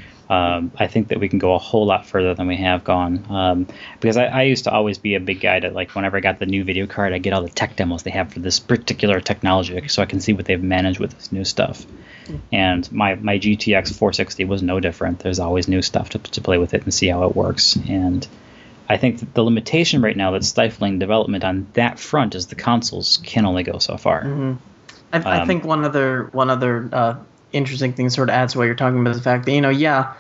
I think that we can go a whole lot further than we have gone. Because I used to always be a big guy to, like, whenever I got the new video card, I get all the tech demos they have for this particular technology so I can see what they've managed with this new stuff. And my GTX 460 was no different. There's always new stuff to play with it and see how it works. And I think that the limitation right now that's stifling development on that front is the consoles can only go so far. Mm-hmm. I think one other interesting thing sort of adds to what you're talking about is the fact that,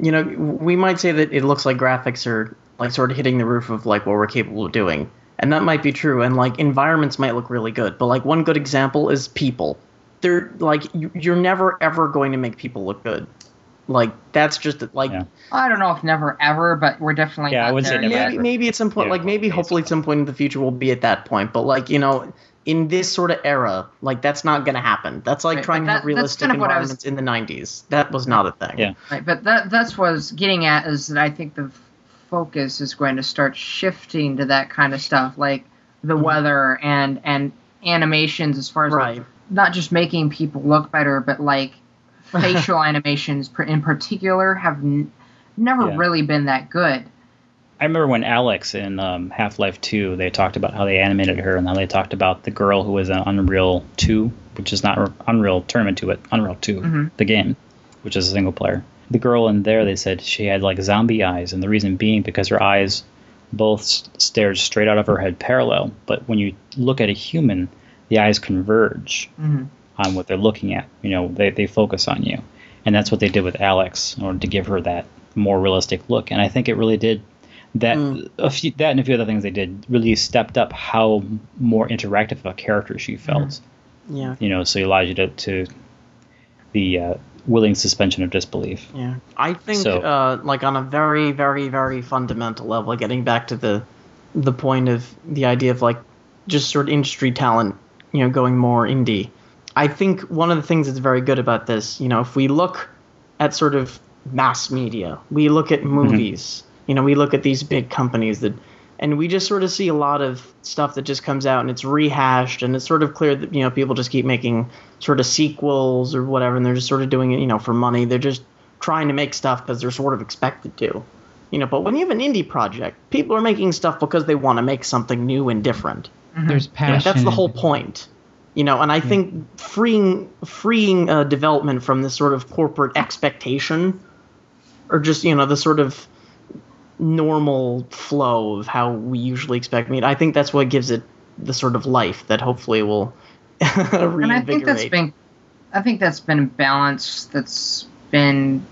we might say that it looks like graphics are like sort of hitting the roof of like what we're capable of doing. And that might be true. And like environments might look really good. But like one good example is people. They're like, you're never ever going to make people look good. Like that's just like I don't know if never ever, but we're definitely I would say never ever. Maybe at some point, hopefully at some point in the future we'll be at that point. But like in this sort of era, like that's not going to happen. That's like trying to have realistic environments in the 90s. That was not a thing. Yeah. Right, but that's what I was getting at is that I think the focus is going to start shifting to that kind of stuff, like the weather and animations as far as like, not just making people look better, but like facial animations in particular have never really been that good. I remember when Alex in Half-Life 2, they talked about how they animated her, and how they talked about the girl who was in Unreal 2, which is not Unreal Tournament 2, but Unreal 2, the game, which is a single player. The girl in there, they said she had like zombie eyes, and the reason being because her eyes both stared straight out of her head parallel, but when you look at a human, the eyes converge on what they're looking at. They focus on you. And that's what they did with Alex in order to give her that more realistic look. And I think it really did that and a few other things they did really stepped up how more interactive of a character she felt. So it allows you to the willing suspension of disbelief. Yeah, I think like on a very, very, very fundamental level, getting back to the point of the idea of like just sort of industry talent, going more indie. I think one of the things that's very good about this, if we look at sort of mass media, we look at movies. We look at these big companies and we just sort of see a lot of stuff that just comes out and it's rehashed, and it's sort of clear that, people just keep making sort of sequels or whatever, and they're just sort of doing it, for money. They're just trying to make stuff because they're sort of expected to, but when you have an indie project, people are making stuff because they want to make something new and different. There's passion. That's the whole point. And I think freeing development from this sort of corporate expectation, or just, the sort of normal flow of how we usually expect. I think that's what gives it the sort of life that hopefully will reinvigorate. And I think that's been a balance that's been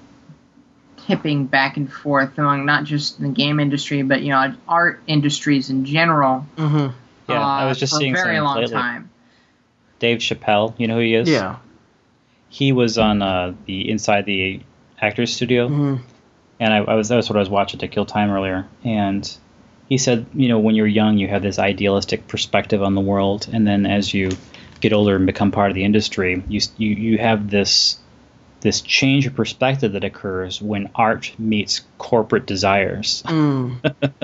tipping back and forth among not just the game industry, but art industries in general. Yeah, I was just seeing for a very long lately. time. Dave Chappelle, you know who he is? Yeah. He was on the Inside the Actors Studio. And that was what I was watching to kill time earlier. And he said, when you're young, you have this idealistic perspective on the world, and then as you get older and become part of the industry, you have this change of perspective that occurs when art meets corporate desires. And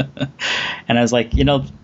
I was like,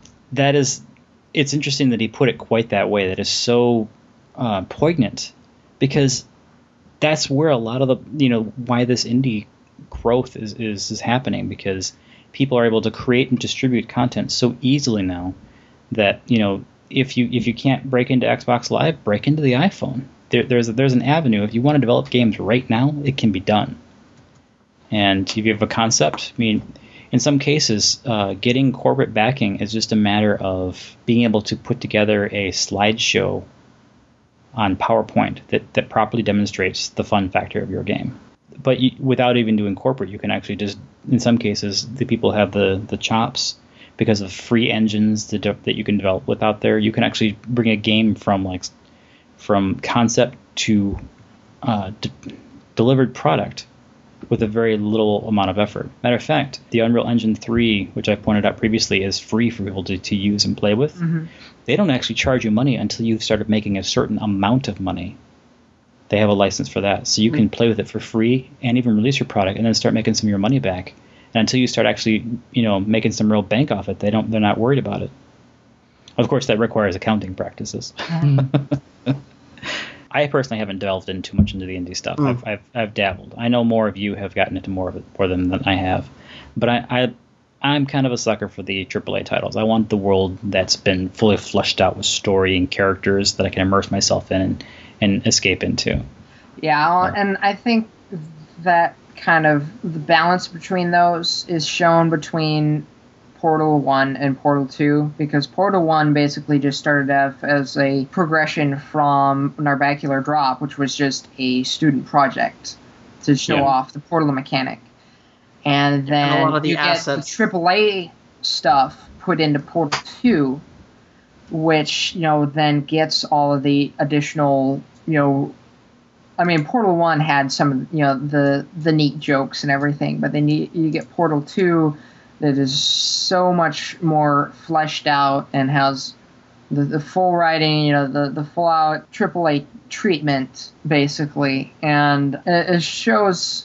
it's interesting that he put it quite that way. That is so poignant, because that's where a lot of the why this indie growth is happening, because people are able to create and distribute content so easily now that if you can't break into Xbox Live, break into the iPhone. There's an avenue. If you want to develop games right now, it can be done. And if you have a concept, in some cases, getting corporate backing is just a matter of being able to put together a slideshow on PowerPoint that properly demonstrates the fun factor of your game. But without even doing corporate, you can actually just, in some cases, the people have the chops because of free engines that you can develop with out there. You can actually bring a game from concept to delivered product with a very little amount of effort. Matter of fact, the Unreal Engine 3, which I pointed out previously, is free for people to use and play with. Mm-hmm. They don't actually charge you money until you've started making a certain amount of money. They have a license for that. So you can play with it for free and even release your product and then start making some of your money back. And until you start actually, making some real bank off it, they're not worried about it. Of course, that requires accounting practices. I personally haven't delved in too much into the indie stuff. I've dabbled. I know more of you have gotten into more of them than I have, but I'm kind of a sucker for the AAA titles. I want the world that's been fully fleshed out with story and characters that I can immerse myself in and escape into. Yeah, and I think that kind of the balance between those is shown between Portal 1 and Portal 2, because Portal 1 basically just started off as a progression from Narbacular Drop, which was just a student project to show off the Portal mechanic. And then a lot of the you assets. get the AAA stuff put into Portal 2, which, then gets all of the additional, Portal 1 had some of, the neat jokes and everything, but then you get Portal 2 that is so much more fleshed out and has the full writing, the full-out AAA treatment, basically. And it shows,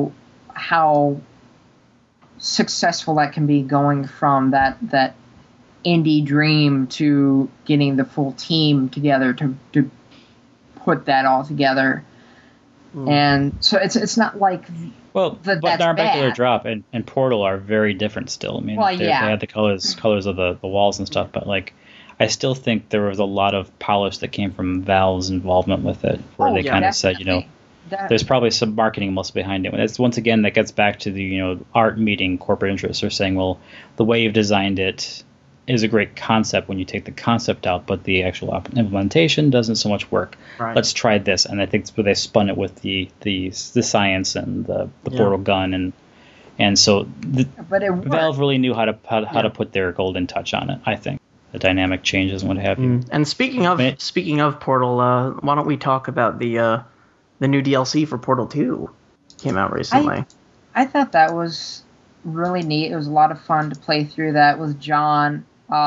how successful that can be, going from that indie dream to getting the full team together to put that all together. And so it's not like... Well, but Narbacular Drop and Portal are very different still. I mean, they had the colors of the walls and stuff, but I still think there was a lot of polish that came from Valve's involvement with it, where they kind of said, there's probably some marketing muscle behind it. It's, once again, that gets back to the art meeting corporate interests. They're saying, well, the way you've designed it is a great concept when you take the concept out, but the actual implementation doesn't so much work. Right. Let's try this, and I think that's where they spun it with the science and the portal gun, and so Valve really knew how to put their golden touch on it. I think the dynamic changes and what have you. And speaking of Portal, why don't we talk about the new DLC for Portal 2 came out recently? I thought that was really neat. It was a lot of fun to play through that with John.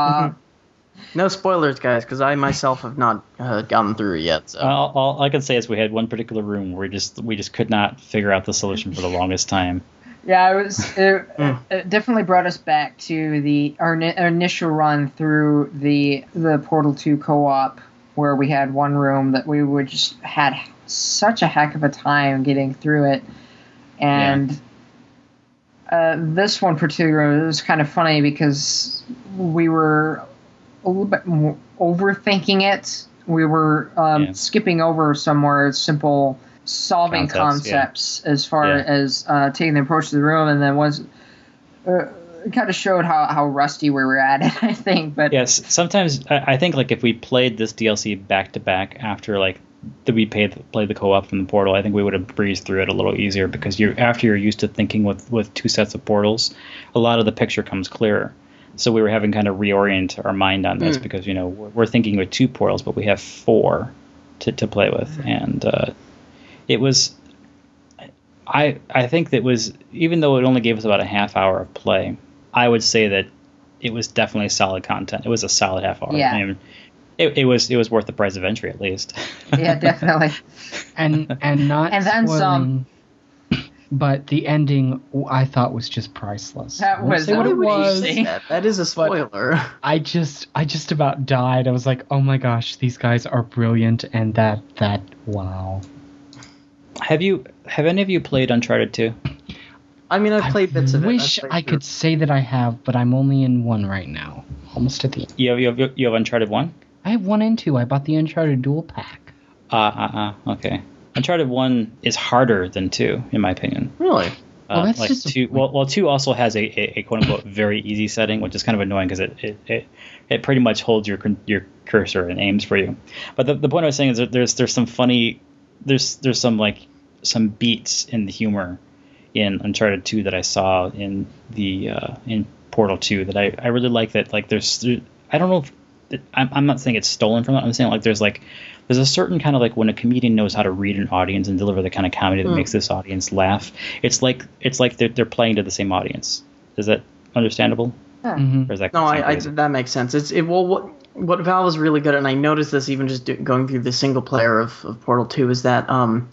No spoilers, guys, because I myself have not gotten through it yet. So. All I can say is we had one particular room where we just could not figure out the solution for the longest time. Yeah, it definitely brought us back to our initial run through the Portal 2 co-op, where we had one room that we would just had such a heck of a time getting through it, and. This one particularly was kind of funny because we were a little bit more overthinking it. We were skipping over some more simple solving concepts as far as taking the approach to the room, and then it kind of showed how rusty we were at it, I think. But yes, sometimes I think if we played this DLC back to back after that we played the co-op from the Portal, I think we would have breezed through it a little easier, because after you're used to thinking with two sets of portals, a lot of the picture comes clearer. So we were having kind of reorient our mind on this because we're thinking with two portals, but we have four to play with, and it was. I think that was, even though it only gave us about a half hour of play, I would say that it was definitely solid content. It was a solid half hour. Yeah. I mean, It was worth the price of entry, at least. Yeah, definitely. and then spoiling, some. But the ending, I thought, was just priceless. That was what it was. That is a spoiler. I just about died. I was like, oh my gosh, these guys are brilliant, and that wow. Have any of you played Uncharted 2? I mean, I've played bits of it. I wish I could say that I have, but I'm only in 1 right now, almost at the end. You have Uncharted 1? I have 1 and 2. I bought the Uncharted dual pack. Okay. Uncharted 1 is harder than 2, in my opinion. Really? Well, that's just 2. Well, 2 also has a quote unquote very easy setting, which is kind of annoying because it pretty much holds your cursor and aims for you. But the point I was saying is that there's some funny, there's some beats in the humor in Uncharted 2 that I saw in the in Portal 2 that I really like. That I don't know if I'm not saying it's stolen from it. I'm saying like there's a certain kind of like when a comedian knows how to read an audience and deliver the kind of comedy that makes this audience laugh. It's like they're playing to the same audience. Is that understandable? Mm-hmm. Or is that that makes sense. What Valve is really good at, and I noticed this even just going through the single player of Portal 2, is that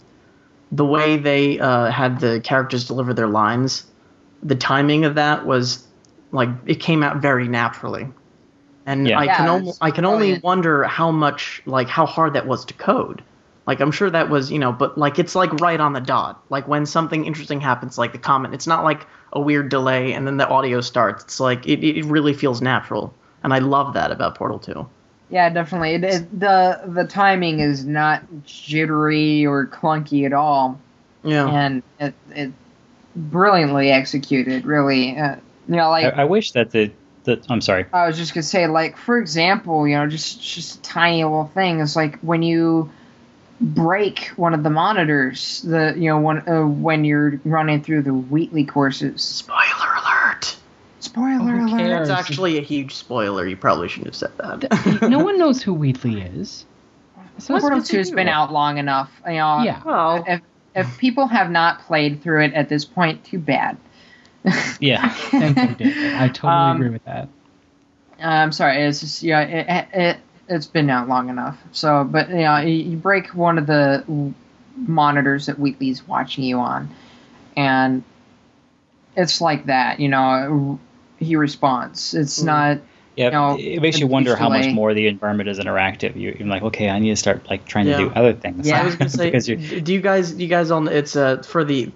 the way they had the characters deliver their lines, the timing of that was like it came out very naturally. And I can only wonder how hard that was to code. Like, I'm sure that was, but like it's like right on the dot. Like when something interesting happens, like the comment, it's not like a weird delay and then the audio starts. It's like it really feels natural, and I love that about Portal 2. Yeah, definitely. The timing is not jittery or clunky at all. Yeah, and it brilliantly executed. Really, I wish that I'm sorry. I was just gonna say, like, for example, just a tiny little thing. It's like when you break one of the monitors, when you're running through the Wheatley courses. Spoiler alert! Spoiler alert! That's actually a huge spoiler. You probably shouldn't have said that. No one knows who Wheatley is. Portal 2 has been out long enough. Yeah. Well, if people have not played through it at this point, too bad. Yeah. Thank you, David. I totally agree with that. I'm sorry. It's just it's been out long enough. So, but you break one of the monitors that Wheatley's watching you on, and it's like that. He responds. It's not. Yeah, it makes you wonder how much more the environment is interactive. You're like, okay, I need to start like trying to do other things. Yeah, I was gonna say, do you guys all? It's for the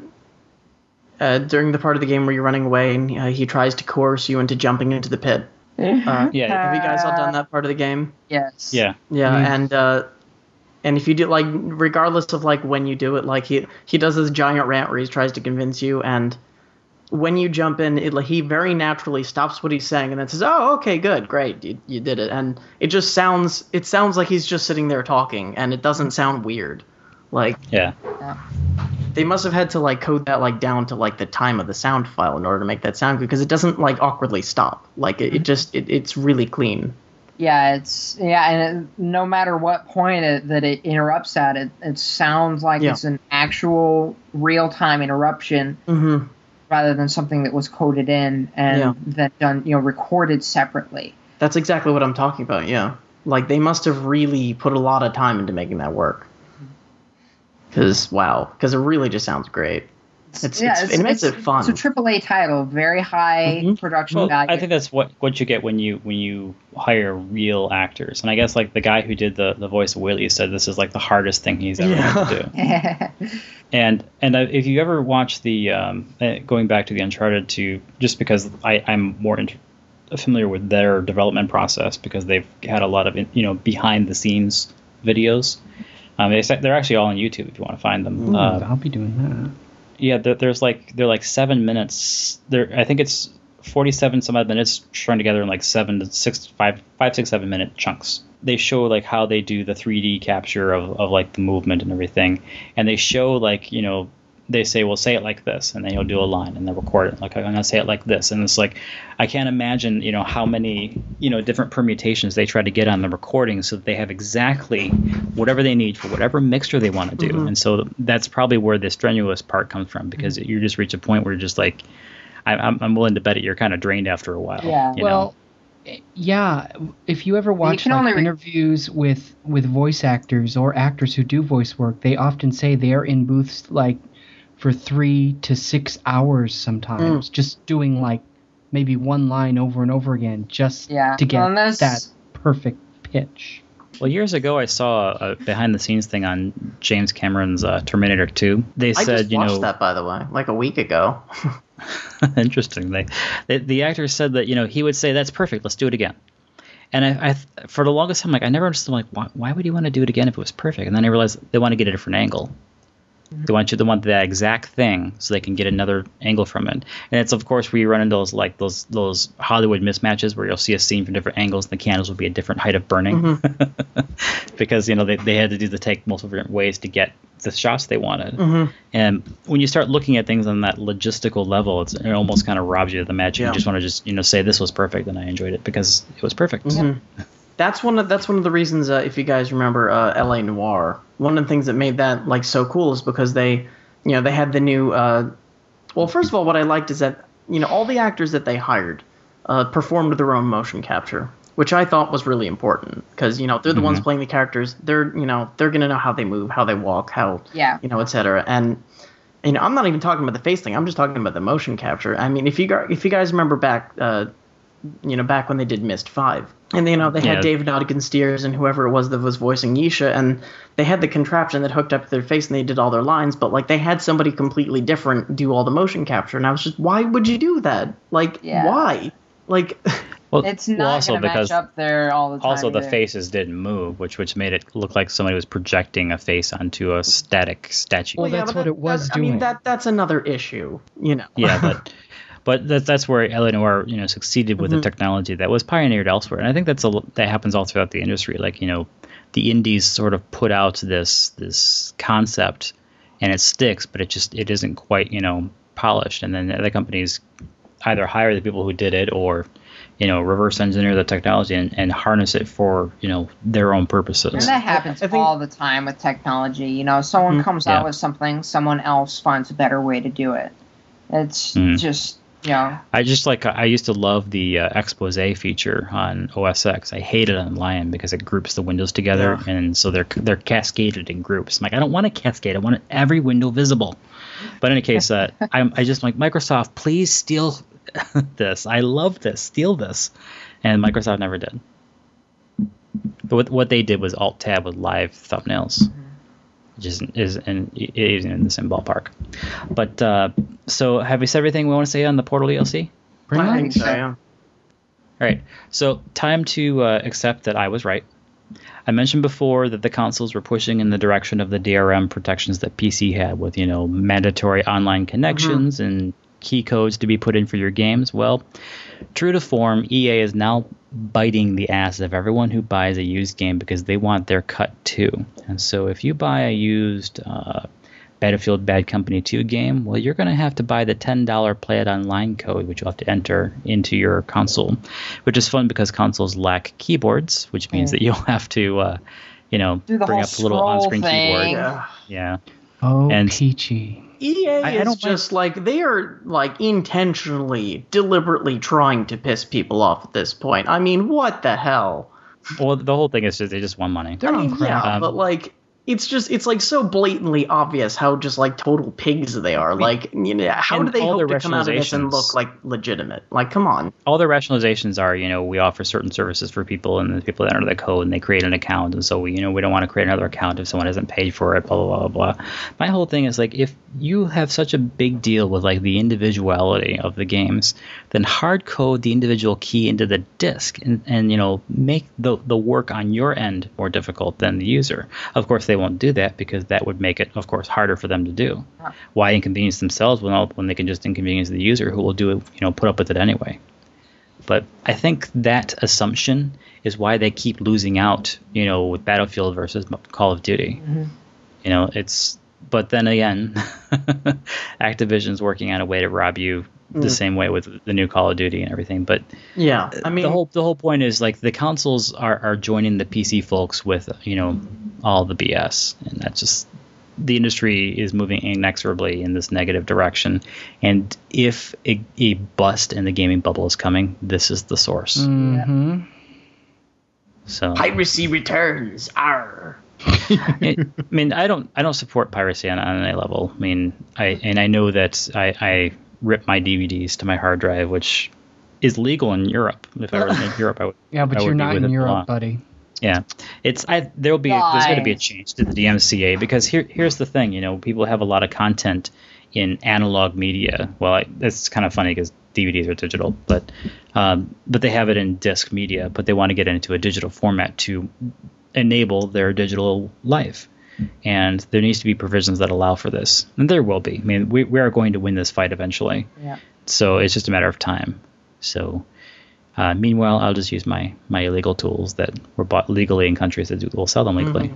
during the part of the game where you're running away and he tries to coerce you into jumping into the pit. Have you guys all done that part of the game? Yes. Yeah. Yeah, and if you do, like, regardless of like when you do it, like he does this giant rant where he tries to convince you, and when you jump in, he very naturally stops what he's saying and then says, "Oh, okay, good, great, you did it." And it sounds like he's just sitting there talking, and it doesn't sound weird. Like, they must have had to like code that like down to like the time of the sound file in order to make that sound good, because it doesn't like awkwardly stop. Like it's really clean. Yeah, and no matter what point that it interrupts at, it sounds like it's an actual real-time interruption. Mm-hmm. Rather than something that was coded in and then done, recorded separately. That's exactly what I'm talking about, yeah. Like, they must have really put a lot of time into making that work. Because it really just sounds great. It makes it fun. It's a AAA title, very high production value. I think that's what you get when you hire real actors. And I guess like the guy who did the voice of Wheatley said this is like the hardest thing he's ever had to do. And if you ever watch the going back to the Uncharted 2, just because I'm more familiar with their development process because they've had a lot of behind the scenes videos. They're actually all on YouTube if you want to find them. I'll be doing that. Yeah, they're like 7 minutes. I think it's 47 some odd minutes strung together in like 5, 6, 7 minute chunks. They show like how they do the 3D capture of like the movement and everything, and they show like they say, well, say it like this, and then you'll do a line and they'll record it like, I'm gonna say it like this, and it's like I can't imagine how many different permutations they try to get on the recording so that they have exactly whatever they need for whatever mixture they want to do. Mm-hmm. And so that's probably where the strenuous part comes from, because you just reach a point where you're just like, I'm willing to bet it you're kind of drained after a while. Yeah. Yeah, if you ever watch interviews with voice actors or actors who do voice work, they often say they are in booths like for 3 to 6 hours sometimes, just doing like maybe one line over and over again just to get that perfect pitch. Well, years ago, I saw a behind-the-scenes thing on James Cameron's Terminator 2. They said, I just watched that, by the way, like a week ago. Interesting. The actor said that he would say, "That's perfect. Let's do it again." And I for the longest time, I never understood why would he want to do it again if it was perfect? And then I realized they want to get a different angle. They want that exact thing so they can get another angle from it. And it's of course where you run into those Hollywood mismatches where you'll see a scene from different angles and the candles will be a different height of burning because they had to do the take multiple different ways to get the shots they wanted. Mm-hmm. And when you start looking at things on that logistical level, it almost kind of robs you of the magic. You just want to say this was perfect and I enjoyed it because it was perfect. Mm-hmm. that's one of the reasons. If you guys remember L.A. Noire, one of the things that made that like so cool is because they had the new. Well, first of all, what I liked is that all the actors that they hired performed their own motion capture, which I thought was really important because they're the ones playing the characters. They're they're gonna know how they move, how they walk, how etc. And I'm not even talking about the face thing. I'm just talking about the motion capture. I mean, if you guys remember back, back when they did Myst 5, and they had David Ogden-Stiers and whoever it was that was voicing Yisha, and they had the contraption that hooked up to their face and they did all their lines, but like they had somebody completely different do all the motion capture, and I was just, why would you do that? Like, why? Like, well, it's not going to match up there all the time. Also, the faces didn't move, which made it look like somebody was projecting a face onto a static statue. Well, that's what it was doing. I mean, that's another issue, Yeah, but that's where L.A. Noire, succeeded with the technology that was pioneered elsewhere, and I think that happens all throughout the industry. Like, the indies sort of put out this concept, and it sticks, but it isn't quite polished, and then the other companies either hire the people who did it or reverse engineer the technology and harness it for their own purposes. And that happens all the time with technology. Someone comes out with something, someone else finds a better way to do it. It's just I used to love the expose feature on OS X. I hate it on Lion because it groups the windows together, and so they're cascaded in groups. I'm like, I don't want to cascade. I want every window visible. But in any case, I just like, Microsoft, please steal this. I love this. Steal this. And Microsoft never did. But what they did was Alt-Tab with live thumbnails. Which is in the same ballpark. But so have we said everything we want to say on the Portal DLC? I think so, yeah. All right. So time to accept that I was right. I mentioned before that the consoles were pushing in the direction of the DRM protections that PC had with, mandatory online connections and key codes to be put in for your games. Well, true to form, EA is now biting the ass of everyone who buys a used game because they want their cut too. And so if you buy a used Battlefield Bad Company 2 game, well, you're going to have to buy the $10 Play It Online code, which you'll have to enter into your console, which is fun because consoles lack keyboards, which means that you'll have to, bring up a little on-screen keyboard. Yeah. Oh, and peachy. EA is just like, they are like intentionally, deliberately trying to piss people off at this point. I mean, what the hell? Well, the whole thing is they just want money. They're on crap. Yeah, but like, it's like so blatantly obvious how just like total pigs they are. Like, how do they hope to come out of this and look like legitimate? Like, come on. All their rationalizations are, we offer certain services for people, and the people that enter the code and they create an account, and so we don't want to create another account if someone hasn't paid for it. Blah blah blah blah. My whole thing is like, if you have such a big deal with like the individuality of the games, then hard code the individual key into the disk and make the work on your end more difficult than the user. Of course, they won't do that because that would make it, of course, harder for them to do. Why inconvenience themselves when they can just inconvenience the user who will do it, put up with it anyway? But I think that assumption is why they keep losing out, with Battlefield versus Call of Duty. But then again, Activision's working on a way to rob you the same way with the new Call of Duty and everything. But yeah, I mean, the whole point is like the consoles are joining the PC folks with all the BS, and that's just, the industry is moving inexorably in this negative direction. And if a bust in the gaming bubble is coming, this is the source. Mm-hmm. So piracy returns. Arr. I don't support piracy on any level. I mean, I know that I rip my DVDs to my hard drive, which is legal in Europe. If I were in Europe, I would. Yeah, but you're not in Europe, buddy. Yeah, there's going to be a change to the DMCA because here's the thing. People have a lot of content in analog media. Well, it's kind of funny because DVDs are digital, but they have it in disc media, but they want to get it into a digital format to enable their digital life. And there needs to be provisions that allow for this. And there will be. I mean, we are going to win this fight eventually. Yeah. So it's just a matter of time. So meanwhile, I'll just use my illegal tools that were bought legally in countries that will sell them legally.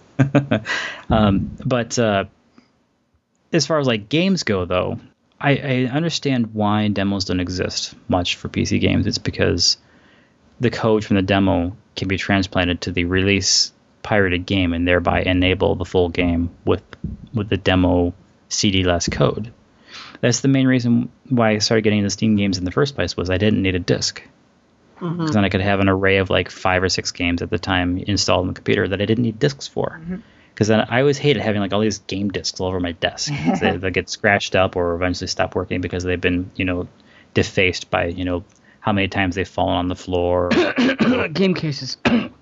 But as far as like games go, though, I understand why demos don't exist much for PC games. It's because the code from the demo can be transplanted to the release pirated game and thereby enable the full game with the demo CD-less code. That's the main reason why I started getting into Steam games in the first place, was I didn't need a disc. Because then I could have an array of like 5 or 6 games at the time installed on the computer that I didn't need discs for. Because then I always hated having like all these game discs all over my desk. They get scratched up or eventually stop working because they've been, defaced by, how many times they've fallen on the floor. Game cases.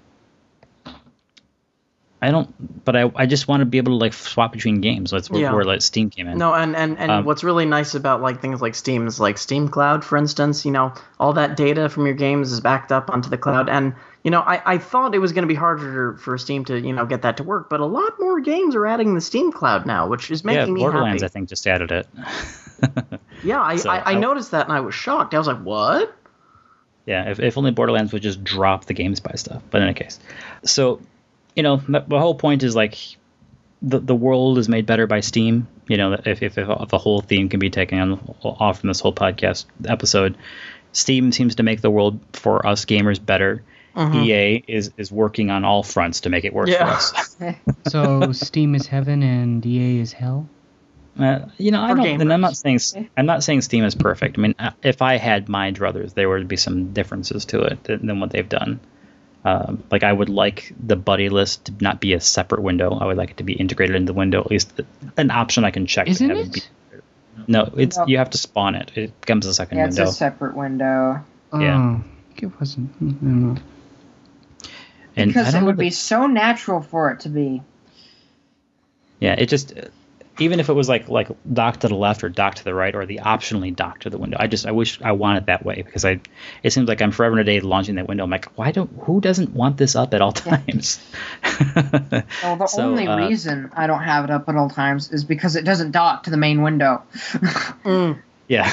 I just want to be able to like swap between games. That's where like Steam came in. No, and what's really nice about like things like Steam is like Steam Cloud, for instance. All that data from your games is backed up onto the cloud, and I thought it was going to be harder for Steam to get that to work, but a lot more games are adding the Steam Cloud now, which is making me Borderlands, happy. I think, just added it. Yeah, I noticed that and I was shocked. I was like, what? Yeah, if only Borderlands would just drop the GameSpy stuff. But in any case, so. The whole point is like the world is made better by Steam. If the whole theme can be taken off from this whole podcast episode, Steam seems to make the world for us gamers better. EA is working on all fronts to make it work for us. So Steam is heaven and EA is hell? I don't. And I'm not saying Steam is perfect. I mean, if I had my druthers, there would be some differences to it than what they've done. Like I would like the buddy list to not be a separate window. I would like it to be integrated into the window, at least an option I can check. Isn't it? No, you have to spawn it. It becomes a second window. Yeah, it's a separate window. Yeah. It wasn't. I don't know. Because it would be so natural for it to be. Yeah, it just... Even if it was like dock to the left or dock to the right or the optionally dock to the window, I wish I want it that way, because it seems like I'm forever and a day launching that window. I'm like, who doesn't want this up at all times? Well, the only reason I don't have it up at all times is because it doesn't dock to the main window. Yeah.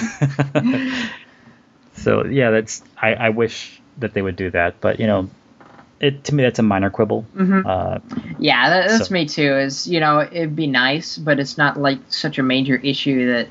So yeah, I wish that they would do that, but to me that's a minor quibble. Yeah, that's me too. Is it'd be nice, but it's not like such a major issue that.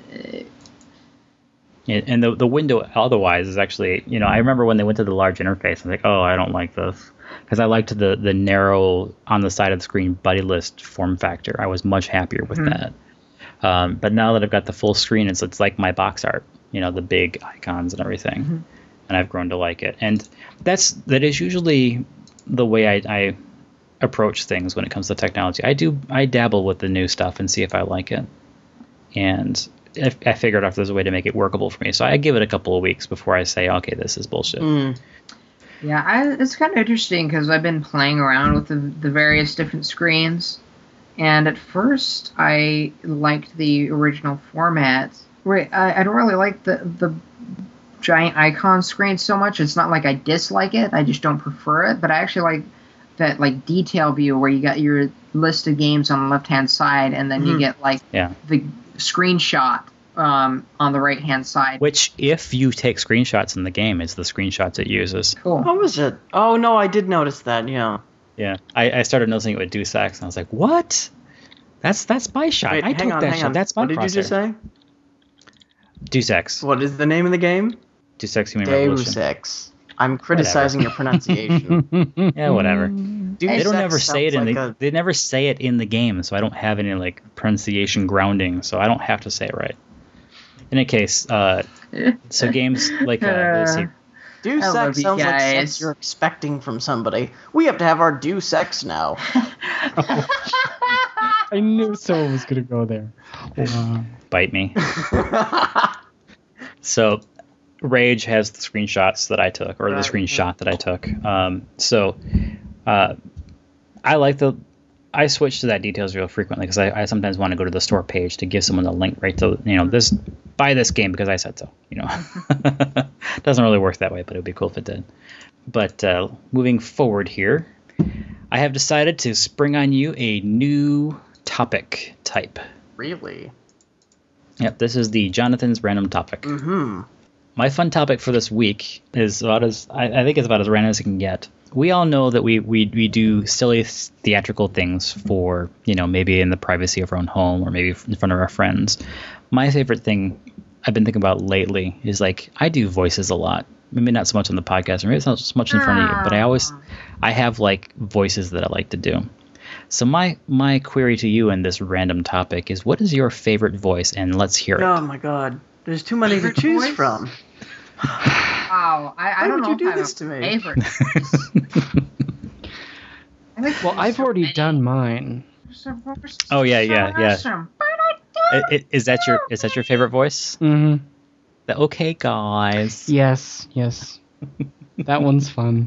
And the window otherwise is actually, I remember when they went to the large interface, I was like, oh, I don't like this, because I liked the narrow on the side of the screen buddy list form factor. I was much happier with that. But now that I've got the full screen, it's like my box art, the big icons and everything, and I've grown to like it. And that is usually the way I approach things when it comes to technology. I dabble with the new stuff and see if I like it, and I figured out if there's a way to make it workable for me. So I give it a couple of weeks before I say, okay, this is bullshit. Yeah, it's kind of interesting because I've been playing around with the various different screens, and at first I liked the original format. I don't really like the giant icon screen so much. It's not like I dislike it, I just don't prefer it, but I actually like that like detail view where you got your list of games on the left hand side, and then you get like the screenshot on the right hand side, which if you take screenshots in the game is the screenshots it uses. Cool. What was it? Oh no, I did notice that. Yeah I started noticing it with Deus Ex, and I was like, what? That's my shot. Wait, I took that shot. That's my crosshair. What did you just say? Deus Ex. What is the name of the game? Deus Ex Human Revolution. Deus Ex. I'm criticizing your pronunciation. Yeah, whatever. They don't ever say it they never say it in the game, so I don't have any like pronunciation grounding, so I don't have to say it right. In any case, so games like let's see. Deus Ex sounds like sex you're expecting from somebody. We have to have our Deus Ex now. I knew someone was going to go there. Bite me. So Rage has the screenshots that I took, or the screenshot that I took. I switch to that details real frequently because I sometimes want to go to the store page to give someone the link right to this, buy this game because I said so. Doesn't really work that way, but it would be cool if it did. But moving forward here, I have decided to spring on you a new topic type. Really? Yep, this is the Jonathan's random topic. Mm-hmm. My fun topic for this week is I think it's about as random as it can get. We all know that we do silly theatrical things for, maybe in the privacy of our own home or maybe in front of our friends. My favorite thing I've been thinking about lately is like I do voices a lot. maybe not so much on the podcast, or maybe it's not so much in front of you, but I have like voices that I like to do. So my query to you in this random topic is, what is your favorite voice? And let's hear it. Oh my God, there's too many to choose from. Wow, I don't know. Why would you do this to me? Favorite. Well, I've already done mine. Oh yeah. Is that your favorite voice? Mm-hmm. Okay, guys. Yes. That one's fun.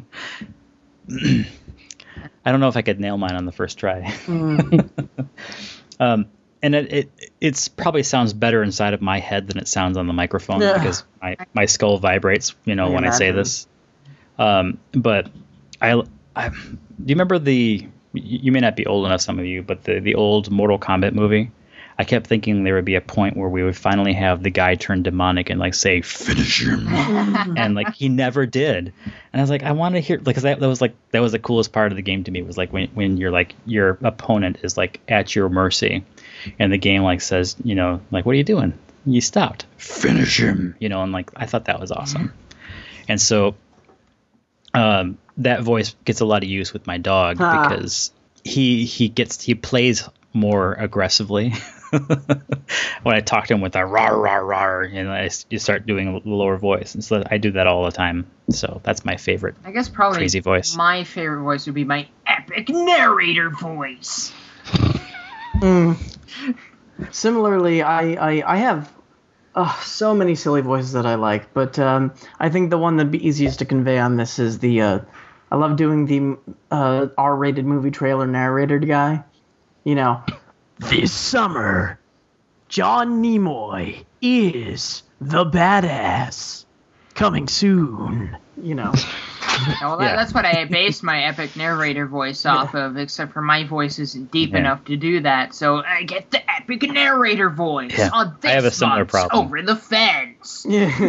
I don't know if I could nail mine on the first try. And it's probably sounds better inside of my head than it sounds on the microphone because my skull vibrates, when I say this. But do you remember you may not be old enough, some of you, but the old Mortal Kombat movie? I kept thinking there would be a point where we would finally have the guy turn demonic and like say, "Finish him," and like he never did. And I was like, I want to hear, because that was the coolest part of the game to me, was like when you're like, your opponent is like at your mercy, and the game like says, like, what are you doing? You stopped. Finish him. And like I thought that was awesome. And so that voice gets a lot of use with my dog because he plays more aggressively when I talk to him with a rawr, rawr, rawr, and you start doing a lower voice. And so I do that all the time. So that's my favorite. I guess probably crazy voice. My favorite voice would be my epic narrator voice. Similarly, I have so many silly voices that I like, but I think the one that'd be easiest to convey on this is I love doing the R-rated movie trailer narrator guy. This summer, John Nimoy is the badass. Coming soon. Well, that's what I based my epic narrator voice off of, except for my voice isn't deep enough to do that, so I get the epic narrator voice. Yeah. I have a similar problem. Over the Fence. Yeah.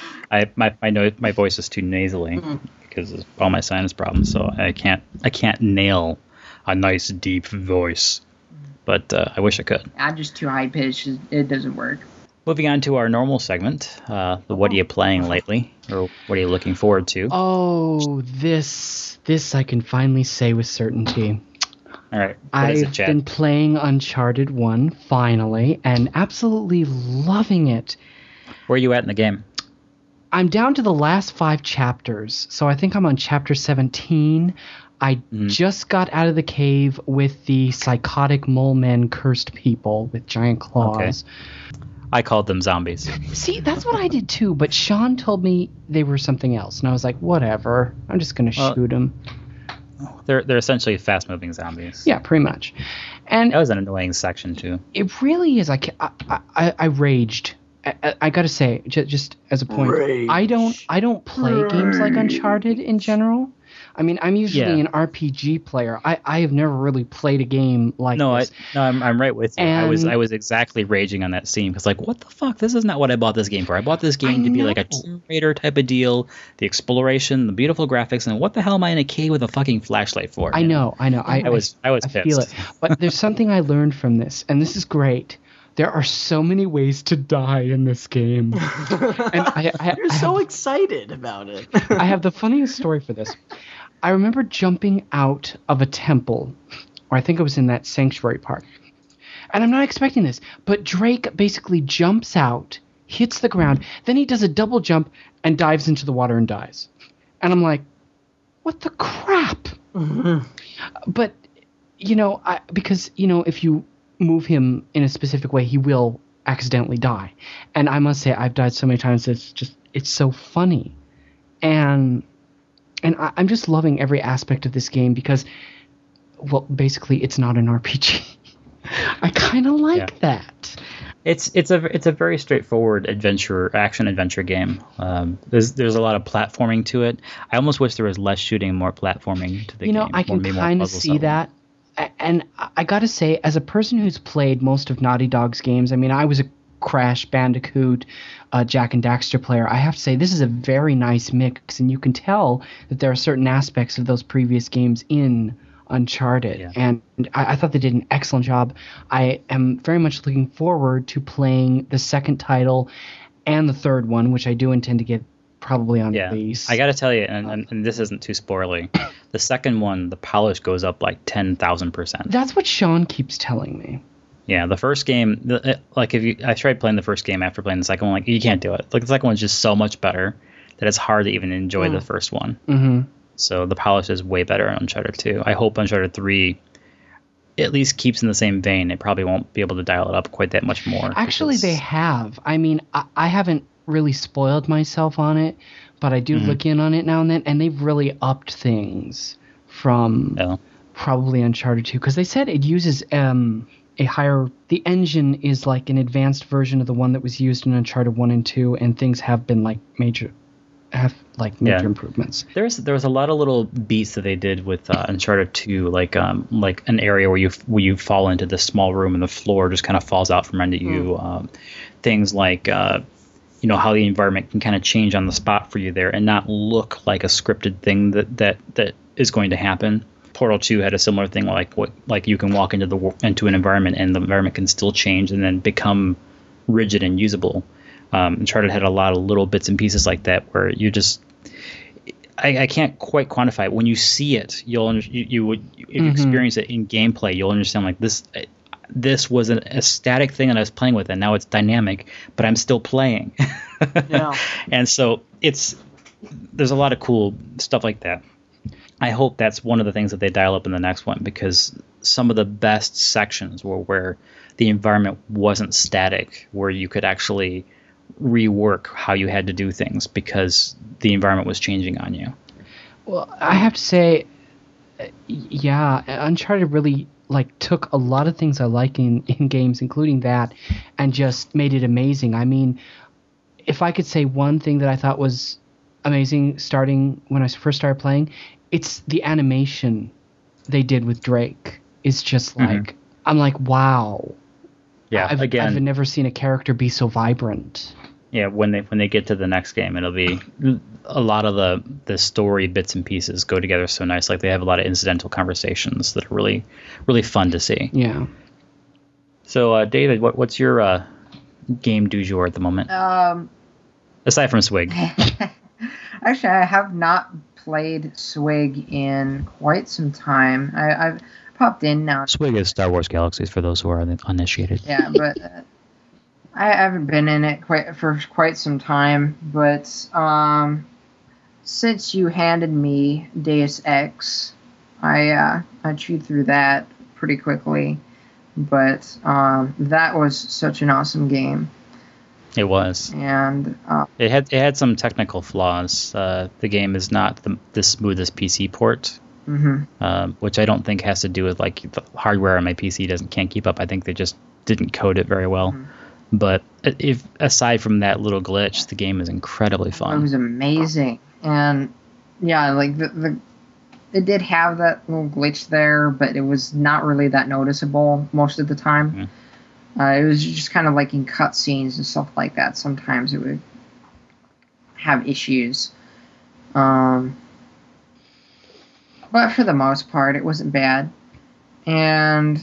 My voice is too nasally because of all my sinus problems, so I can't nail a nice deep voice, but I wish I could. I'm just too high pitched; it doesn't work. Moving on to our normal segment, what are you playing lately, or what are you looking forward to? Oh, this I can finally say with certainty. All right, I've been playing Uncharted 1 finally, and absolutely loving it. Where are you at in the game? I'm down to the last 5 chapters, so I think I'm on chapter 17. I just got out of the cave with the psychotic mole men cursed people with giant claws. Okay. I called them zombies. See, that's what I did too, but Sean told me they were something else, and I was like, whatever, I'm just going to shoot them. They're essentially fast-moving zombies. Yeah, pretty much. And that was an annoying section too. It really is. I raged. I gotta say, just as a point, I don't play games like Uncharted in general. I mean, I'm usually an RPG player. I have never really played a game like this. I'm right with you. And I was exactly raging on that scene because, like, what the fuck? This is not what I bought this game for. I bought this game to be like a Tomb Raider type of deal, the exploration, the beautiful graphics, and what the hell am I in a cave with a fucking flashlight for? I know. I was pissed. Feel it. But there's something I learned from this, and this is great. There are so many ways to die in this game. And You're so excited about it. I have the funniest story for this. I remember jumping out of a temple, or I think it was in that sanctuary part. And I'm not expecting this, but Drake basically jumps out, hits the ground, then he does a double jump and dives into the water and dies. And I'm like, what the crap? Mm-hmm. But, because, if you move him in a specific way, he will accidentally die. And I must say, I've died so many times that it's so funny. And I'm just loving every aspect of this game because, well, basically it's not an RPG. I kind of like that. It's a very straightforward action adventure game. There's a lot of platforming to it. I almost wish there was less shooting, more platforming to the game. I can kind of see that. And I got to say, as a person who's played most of Naughty Dog's games, I mean, I was a Crash Bandicoot, Jack and Daxter player. I have to say, this is a very nice mix, and you can tell that there are certain aspects of those previous games in Uncharted. Yeah. And I thought they did an excellent job. I am very much looking forward to playing the second title and the third one, which I do intend to get probably on release. I got to tell you, and this isn't too spoilery, the second one, the polish goes up like 10,000%. That's what Sean keeps telling me. Yeah, the first game, I tried playing the first game after playing the second one, like, you can't do it. Like, the second one's just so much better that it's hard to even enjoy the first one. Mm-hmm. So the polish is way better on Uncharted 2. I hope Uncharted 3 at least keeps in the same vein. It probably won't be able to dial it up quite that much more. Actually, they have. I mean, I haven't really spoiled myself on it, but I do look in on it now and then, and they've really upped things from probably Uncharted 2, because they said it uses the engine is like an advanced version of the one that was used in Uncharted 1 and 2, and things have been like major improvements. There was a lot of little beats that they did with Uncharted 2, like an area where you fall into this small room and the floor just kind of falls out from under you. Things like how the environment can kind of change on the spot for you there and not look like a scripted thing that is going to happen. Portal 2 had a similar thing, like you can walk into an environment and the environment can still change and then become rigid and usable. Uncharted had a lot of little bits and pieces like that where you just I can't quite quantify it. When you see it, if you experience it in gameplay, you'll understand like this was a static thing that I was playing with, and now it's dynamic, but I'm still playing. Yeah. And so there's a lot of cool stuff like that. I hope that's one of the things that they dial up in the next one, because some of the best sections were where the environment wasn't static, where you could actually rework how you had to do things because the environment was changing on you. Well, I have to say, yeah, Uncharted really took a lot of things I like in games, including that, and just made it amazing. I mean, if I could say one thing that I thought was amazing starting when I first started playing, it's the animation they did with Drake. It's just like, I'm like, wow. Yeah, I've never seen a character be so vibrant. Yeah, when they get to the next game, it'll be a lot of the story bits and pieces go together so nice. Like, they have a lot of incidental conversations that are really, really fun to see. Yeah. So, David, what's your game du jour at the moment? Aside from Swig. Actually, I have not played Swig in quite some time. I've popped in now. Swig is Star Wars Galaxies for those who are uninitiated. Yeah, but I haven't been in it for quite some time. But since you handed me Deus Ex, I chewed through that pretty quickly. But that was such an awesome game. It was, and it had some technical flaws. The game is not the smoothest PC port, which I don't think has to do with the hardware on my PC can't keep up. I think they just didn't code it very well. But if aside from that little glitch, the game is incredibly fun. It was amazing, and yeah, it did have that little glitch there, but it was not really that noticeable most of the time. It was just kind of like in cutscenes and stuff like that. Sometimes it would have issues. But for the most part, it wasn't bad. And,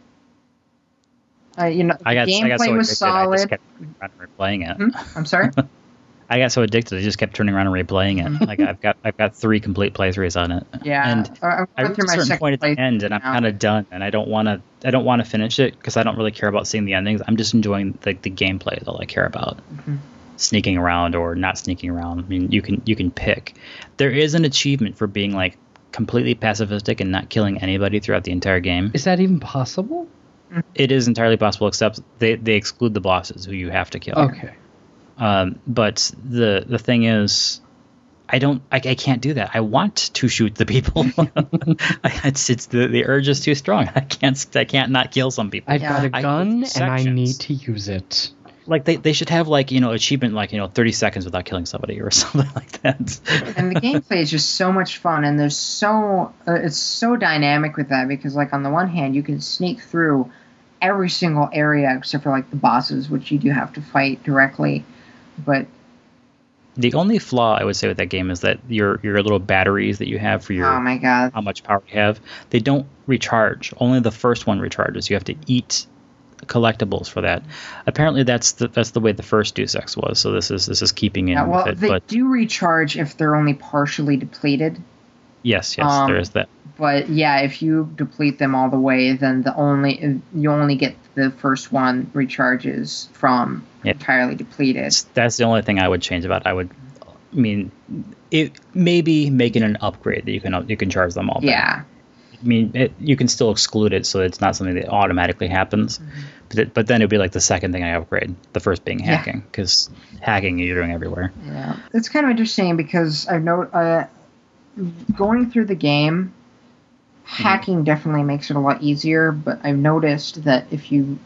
the gameplay was solid. I just kept replaying it. I'm sorry? I got so addicted, I just kept turning around and replaying it. I've got 3 complete playthroughs on it. Yeah, and I reached a certain point at the end, and I'm kind of done, and I don't want to finish it because I don't really care about seeing the endings. I'm just enjoying the gameplay is all I care about. Sneaking around or not sneaking around. I mean, you can pick. There is an achievement for being completely pacifistic and not killing anybody throughout the entire game. Is that even possible? It is entirely possible, except they exclude the bosses who you have to kill. Okay. But the thing is, I can't do that. I want to shoot the people. It's the urge is too strong. I can't not kill some people. I've got a gun and I need to use it. They should have achievement 30 seconds without killing somebody or something like that. And the gameplay is just so much fun, and there's it's so dynamic with that because on the one hand you can sneak through every single area except for the bosses, which you do have to fight directly. But the only flaw I would say with that game is that your little batteries that you have for your oh my god how much power you have, they don't recharge. Only the first one recharges. You have to eat collectibles for that. Apparently, that's the way the first Deus Ex was. So this is keeping in with it. They do recharge if they're only partially depleted. Yes, there is that. But yeah, if you deplete them all the way, then you only get the first one recharges from entirely depleted. That's the only thing I would change about it. It maybe making an upgrade that you can charge them all back. Yeah. You can still exclude it, so it's not something that automatically happens. Mm-hmm. But then it'd be like the second thing I upgrade, the first being hacking, because hacking you're doing everywhere. Yeah, it's kind of interesting because I've going through the game, hacking definitely makes it a lot easier. But I've noticed that if you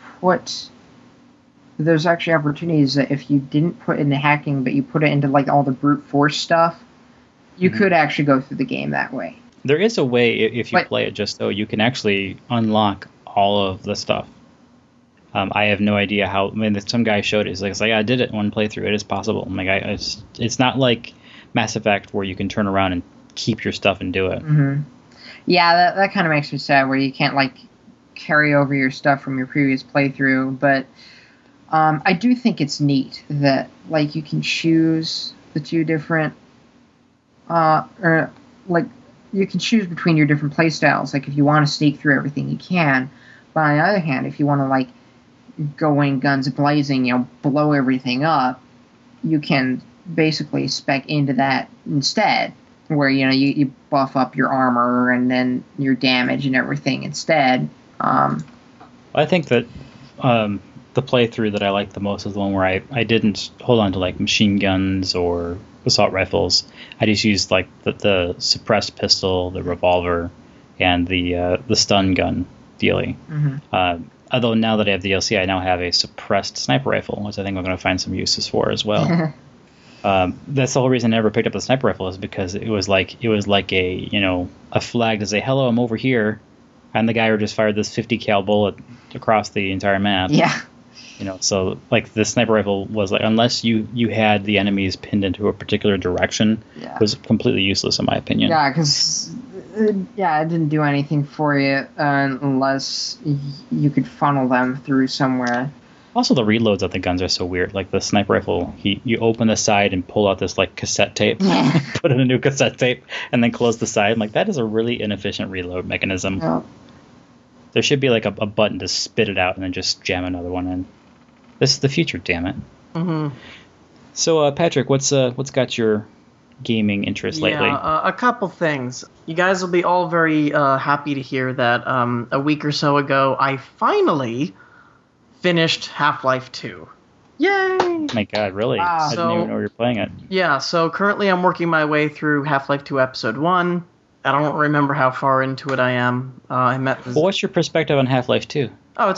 there's actually opportunities that if you didn't put into hacking, but you put it into like all the brute force stuff, you could actually go through the game that way. There is a way, if you play it just so, you can actually unlock all of the stuff. I have no idea how. Some guy showed it. It's like I did it in one playthrough. It is possible. It's not like Mass Effect where you can turn around and keep your stuff and do it. Mm-hmm. Yeah, that kind of makes me sad where you can't like carry over your stuff from your previous playthrough. But I do think it's neat that like you can choose the two different, you can choose between your different playstyles. Like if you want to sneak through everything, you can. But on the other hand, if you want to like go in guns blazing, blow everything up, you can basically spec into that instead, where you buff up your armor and then your damage and everything instead. I think that the playthrough that I liked the most is the one where I didn't hold on to like machine guns or assault rifles. I just used like the suppressed pistol, the revolver, and the stun gun dealy. Mm-hmm. Although now that I have the DLC, I now have a suppressed sniper rifle, which I think I'm going to find some uses for as well. That's the whole reason I never picked up the sniper rifle, is because it was like a flag to say, hello, I'm over here, and the guy who just fired this 50 cal bullet across the entire map. Yeah. So like the sniper rifle was like, unless you had the enemies pinned into a particular direction, it was completely useless in my opinion. Yeah, because it didn't do anything for you unless you could funnel them through somewhere. Also, the reloads of the guns are so weird. Like the sniper rifle, you open the side and pull out this like cassette tape, put in a new cassette tape, and then close the side. I'm like, that is a really inefficient reload mechanism. Yeah. There should be like a button to spit it out and then just jam another one in. This is the future, damn it. Mm-hmm. So, Patrick, what's got your gaming interest lately? A couple things. You guys will be all very happy to hear that a week or so ago, I finally finished Half-Life 2. Yay! My God, really? Wow. I didn't even know you were playing it. Yeah, so currently I'm working my way through Half-Life 2 Episode 1. I don't remember how far into it I am. Well, what's your perspective on Half-Life 2? Oh,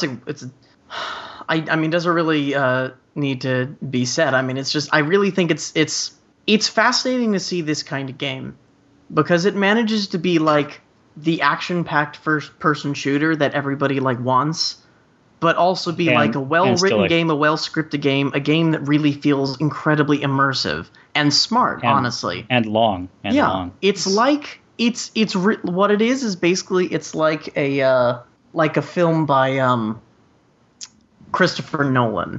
I mean, does it really need to be said? I mean, I really think it's fascinating to see this kind of game, because it manages to be like the action-packed first-person shooter that everybody like wants, but also be like a well-written game, a well-scripted game, a game that really feels incredibly immersive and smart, honestly, and long. It's like what it is basically it's like a film by Christopher Nolan.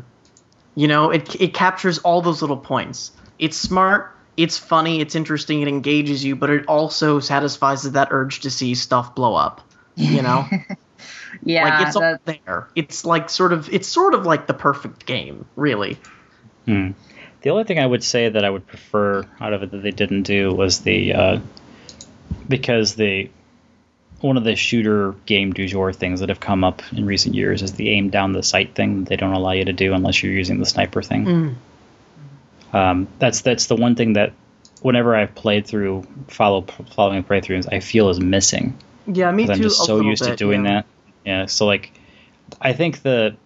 It captures all those little points. It's smart, it's funny, it's interesting, it engages you, but it also satisfies that urge to see stuff blow up. Yeah, like it's all there. It's sort of like the perfect game, really. The only thing I would say that I would prefer out of it that they didn't do was because one of the shooter game du jour things that have come up in recent years is the aim down the sight thing that they don't allow you to do unless you're using the sniper thing. That's the one thing that whenever I've played through following playthroughs, I feel is missing. Yeah, me too. I'm just so used to doing that. Yeah, so like I think the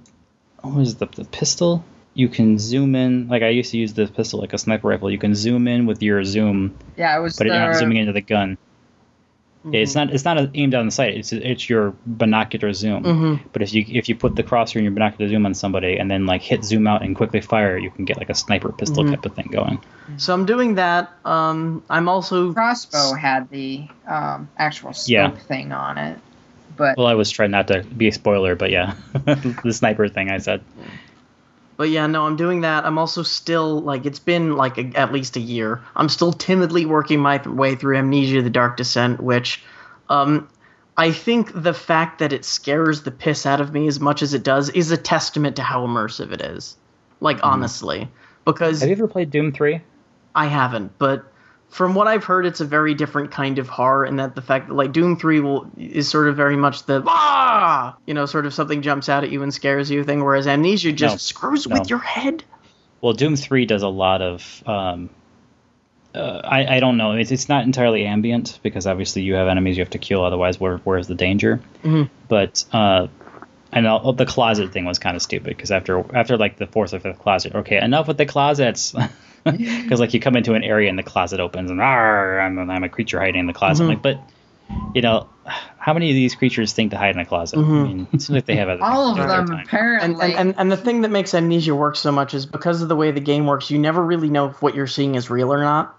pistol, you can zoom in. Like I used to use the pistol like a sniper rifle. You can zoom in with your zoom. Yeah, it was. But you're not zooming into the gun. Mm-hmm. It's not aimed down the sight. It's your binocular zoom. Mm-hmm. But if you put the crosshair and your binocular zoom on somebody and then like hit zoom out and quickly fire, you can get like a sniper pistol type of thing going. So I'm doing that. I'm also crossbow had the actual scope thing on it. But well, I was trying not to be a spoiler, but yeah, the sniper thing I said. But yeah, no, I'm doing that. I'm also still, like, it's been, like, at least a year. I'm still timidly working my way through Amnesia: The Dark Descent, which, I think the fact that it scares the piss out of me as much as it does is a testament to how immersive it is. Like, honestly. Because... Have you ever played Doom 3? I haven't, but from what I've heard, it's a very different kind of horror, and that the fact that, like, Doom 3 is sort of very much the, sort of something jumps out at you and scares you thing, whereas Amnesia just screws with your head. Well, Doom 3 does a lot of, I don't know, it's not entirely ambient, because obviously you have enemies you have to kill, otherwise where's the danger? Mm-hmm. But, I know the closet thing was kind of stupid, because after like the fourth or fifth closet, okay, enough with the closets. Because like you come into an area and the closet opens and I'm a creature hiding in the closet. Mm-hmm. I'm like, but how many of these creatures think to hide in a closet? Mm-hmm. I mean, it seems like they have all of them apparently. And the thing that makes Amnesia work so much is because of the way the game works, you never really know if what you're seeing is real or not.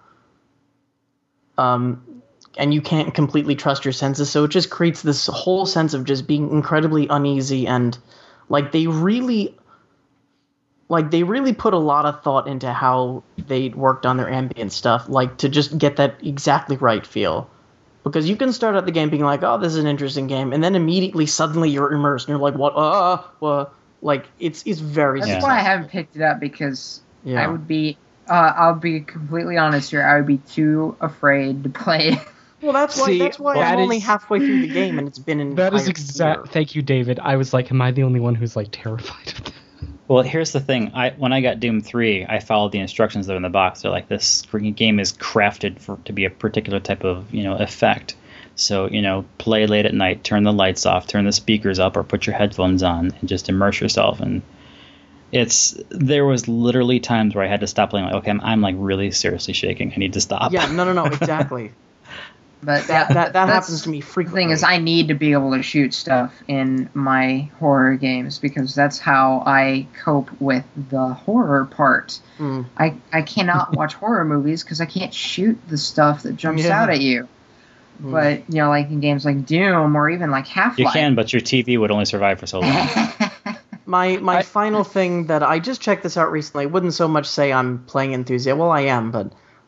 And you can't completely trust your senses, so it just creates this whole sense of just being incredibly uneasy, and like they really put a lot of thought into how they worked on their ambient stuff, like to just get that exactly right feel. Because you can start out the game being like, oh, this is an interesting game, and then immediately suddenly you're immersed and you're like, what? Like it's very. That's why I haven't picked it up, because I would be. I'll be completely honest here. I would be too afraid to play it. Well, that's why I'm only halfway through the game, and it's been an that is exact. Thank you, David. I was like, am I the only one who's like terrified of that? Well, here's the thing. When I got Doom 3, I followed the instructions that are in the box. They're like, this freaking game is crafted to be a particular type of effect. So play late at night, turn the lights off, turn the speakers up, or put your headphones on, and just immerse yourself. And there was literally times where I had to stop playing. Like, okay, I'm like really seriously shaking. I need to stop. Yeah, no, exactly. But that happens to me frequently. The thing is, I need to be able to shoot stuff in my horror games, because that's how I cope with the horror part. Mm. I cannot watch horror movies because I can't shoot the stuff that jumps out at you. Mm. But, like in games like Doom or even like Half-Life. You can, but your TV would only survive for so long. My final thing that I just checked this out recently, I wouldn't so much say I'm playing enthusiast. Well, I am, but...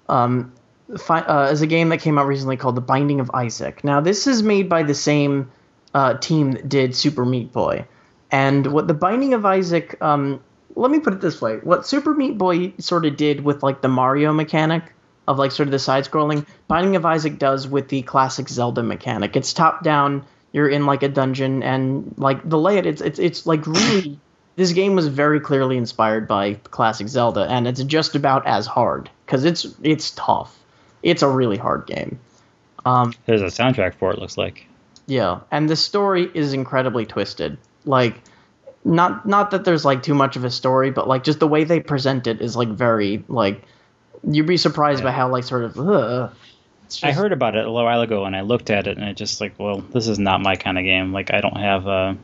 is a game that came out recently called The Binding of Isaac. Now, this is made by the same team that did Super Meat Boy. And what The Binding of Isaac, let me put it this way. What Super Meat Boy sort of did with, like, the Mario mechanic of, like, sort of the side-scrolling, Binding of Isaac does with the classic Zelda mechanic. It's top-down, you're in, like, a dungeon, and, like, the layout, it's like, really... This game was very clearly inspired by classic Zelda, and it's just about as hard, because it's tough. It's a really hard game. There's a soundtrack for it, looks like. Yeah, and the story is incredibly twisted. Like, not that there's, like, too much of a story, but, like, just the way they present it is, like, very, like, you'd be surprised by how, like, sort of, I heard about it a little while ago, and I looked at it, and it just, like, well, this is not my kind of game. Like, I don't have,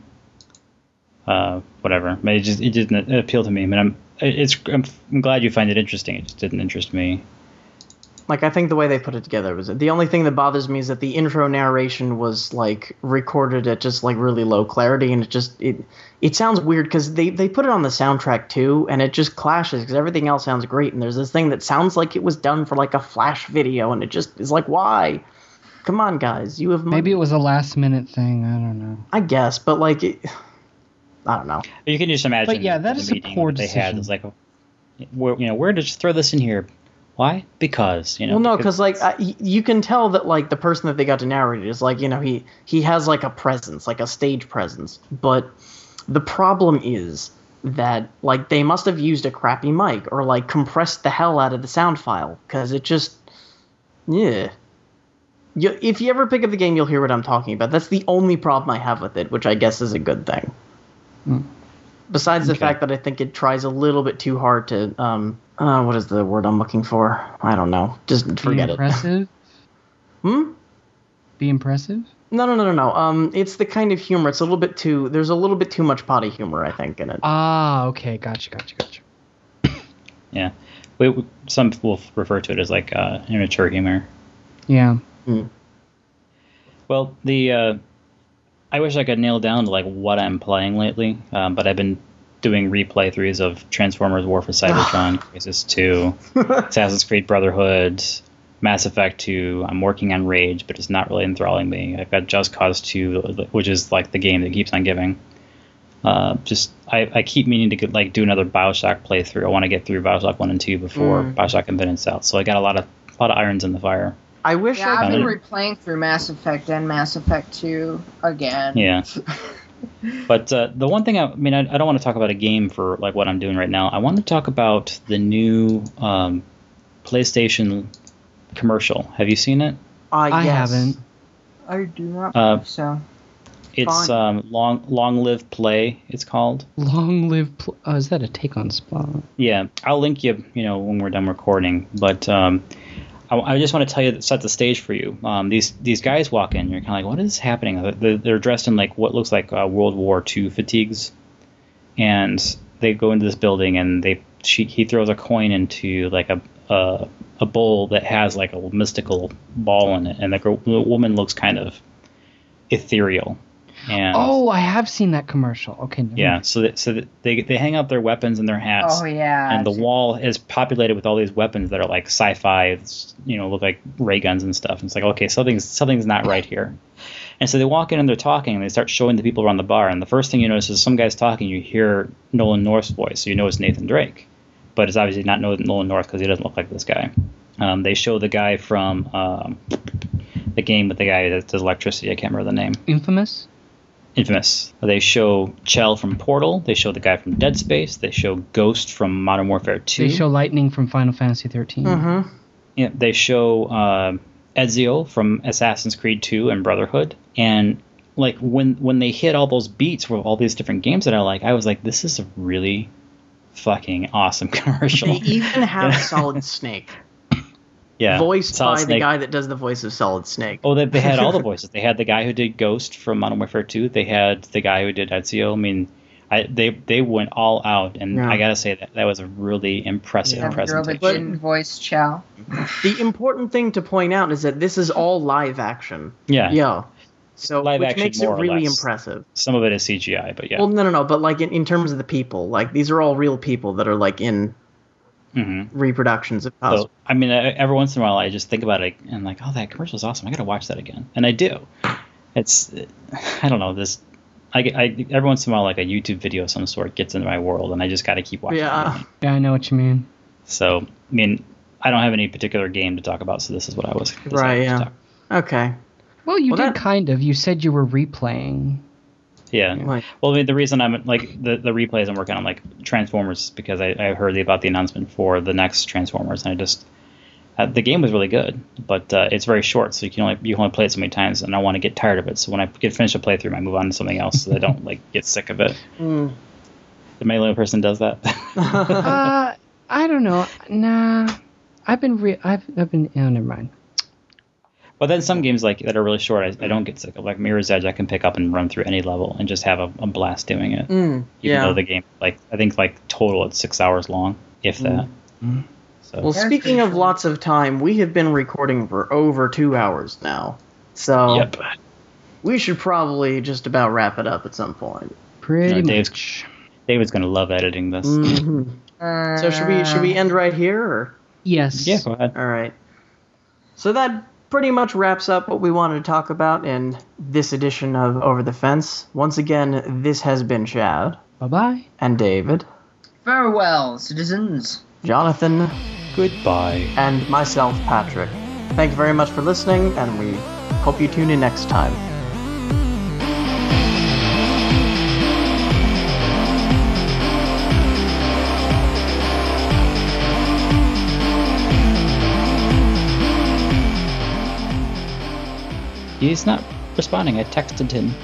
whatever. It didn't appeal to me. But I'm glad you find it interesting. It just didn't interest me. Like, I think the way they put it together was the only thing that bothers me is that the intro narration was, like, recorded at just, like, really low clarity, and it sounds weird because they put it on the soundtrack too, and it just clashes because everything else sounds great, and there's this thing that sounds like it was done for, like, a Flash video, and it just is like, why? Come on, guys, you have money. Maybe it was a last minute thing. I don't know. I guess, but like, I don't know. You can just imagine. But yeah, that is a poor decision. They had. It's like, where did you throw this in here? Why? Because, Well, no, because, like, you can tell that, like, the person that they got to narrate it is, like, he has, like, a presence, like a stage presence. But the problem is that, like, they must have used a crappy mic or, like, compressed the hell out of the sound file. Because it just, yeah. If you ever pick up the game, you'll hear what I'm talking about. That's the only problem I have with it, which I guess is a good thing. Besides the fact that I think it tries a little bit too hard to, what is the word I'm looking for? I don't know. Just forget it. Be impressive? Be impressive? No. It's the kind of humor. There's a little bit too much potty humor, I think, in it. Ah, okay. Gotcha. Yeah. Some people refer to it as, like, immature humor. Yeah. Well, I wish I could nail down to like what I'm playing lately, but I've been doing replay-throughs of Transformers War for Cybertron, Crysis 2, Assassin's Creed Brotherhood, Mass Effect 2. I'm working on Rage, but it's not really enthralling me. I've got Just Cause 2, which is like the game that keeps on giving. I keep meaning to do another BioShock playthrough. I want to get through BioShock 1 and 2 before BioShock Infinite's out. So I got a lot of irons in the fire. I wish I've been replaying through Mass Effect and Mass Effect 2 again. Yeah. But the one thing I don't want to talk about a game for like what I'm doing right now. I want to talk about the new PlayStation commercial. Have you seen it? I haven't. I do not believe so. It's Long Live Play, it's called. Long Live Play. Oh, is that a take on Spawn? Yeah, I'll link you, when we're done recording. But I just want to tell you, set the stage for you. These guys walk in, you're kind of like, what is happening? They're dressed in like what looks like World War II fatigues, and they go into this building, and he throws a coin into like a bowl that has like a mystical ball in it, and the woman looks kind of ethereal. And, I have seen that commercial. Okay. Yeah, so they hang up their weapons and their hats. Oh yeah. And the wall is populated with all these weapons that are like sci-fi, look like ray guns and stuff. And it's like, okay, something's not right here. And so they walk in and they're talking, and they start showing the people around the bar. And the first thing you notice is some guy's talking. You hear Nolan North's voice, so you know it's Nathan Drake, but it's obviously not Nolan North because he doesn't look like this guy. They show the guy from the game with the guy that does electricity. I can't remember the name. Infamous. They show Chell from Portal. They show the guy from Dead Space. They show Ghost from Modern Warfare 2. They show Lightning from Final Fantasy 13. Mm-hmm. Yeah, they show Ezio from Assassin's Creed 2 and Brotherhood. And like when they hit all those beats for all these different games that I like, I was like, this is a really fucking awesome commercial. They even have Solid Snake. Yeah, voiced by the guy that does the voice of Solid Snake. Oh, they had all the voices. They had the guy who did Ghost from Modern Warfare 2. They had the guy who did Ezio. I mean, they went all out, and I gotta say that was a really impressive presentation. The girl that didn't voice Chow. The important thing to point out is that this is all live action. Yeah. So live which action, makes it really impressive. Some of it is CGI, but yeah. Well, no. But like in terms of the people, like these are all real people that are like in. Mm-hmm. Reproductions of possible. So, I mean, every once in a while I just think about it and like, oh, that commercial is awesome. I gotta watch that again, and I do. I don't know, I every once in a while like a YouTube video of some sort gets into my world, and I just gotta keep watching. Yeah, I know what you mean. So, I mean, I don't have any particular game to talk about, so this is what I was. Right. Yeah. Okay. Well, you did kind of. You said you were replaying. Yeah. Right. Well, I mean, the reason I'm like the replays I'm working on like Transformers because I heard about the announcement for the next Transformers, and I just the game was really good, but it's very short, so you can only play it so many times, and I want to get tired of it. So when I finish a playthrough, I move on to something else, so I don't like get sick of it. Am I the only person does that? I don't know. Nah, I've been. Oh, never mind. But then some games like that are really short, I don't get sick of. Like Mirror's Edge, I can pick up and run through any level and just have a blast doing it. Even though the game, I think total it's 6 hours long, if that. So. Well, speaking of lots of time, we have been recording for over 2 hours now. So we should probably just about wrap it up at some point. Pretty much. David's going to love editing this. Mm-hmm. So should we end right here? Or? Yes. Yeah, go ahead. All right. So that pretty much wraps up what we wanted to talk about in this edition of Over the Fence. Once again, this has been Chad. Bye-bye. And David. Farewell, citizens. Jonathan. Goodbye. And myself, Patrick. Thank you very much for listening, and we hope you tune in next time. He's not responding. I texted him.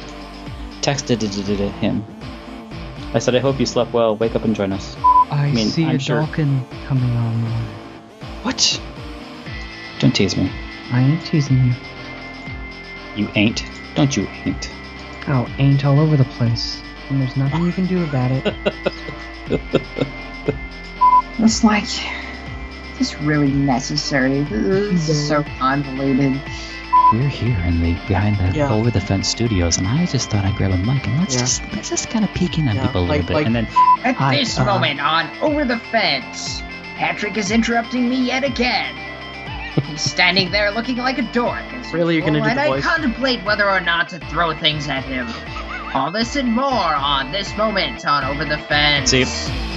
I said, I hope you slept well. Wake up and join us. I see a Dalkin coming online. What? Don't tease me. I ain't teasing you. You ain't? Don't you ain't? Oh, ain't all over the place. And there's nothing you can do about it. It's like, is this really necessary? This is so convoluted. we're here behind the Over the Fence studios, and I just thought I'd grab a mic and let's just kind of peek in on people a little bit. And then at this moment on Over the Fence, Patrick is interrupting me yet again. He's standing there looking like a dork. Really, you're gonna do the voice? I contemplate whether or not to throw things at him. All this and more on This Moment on Over the Fence. See.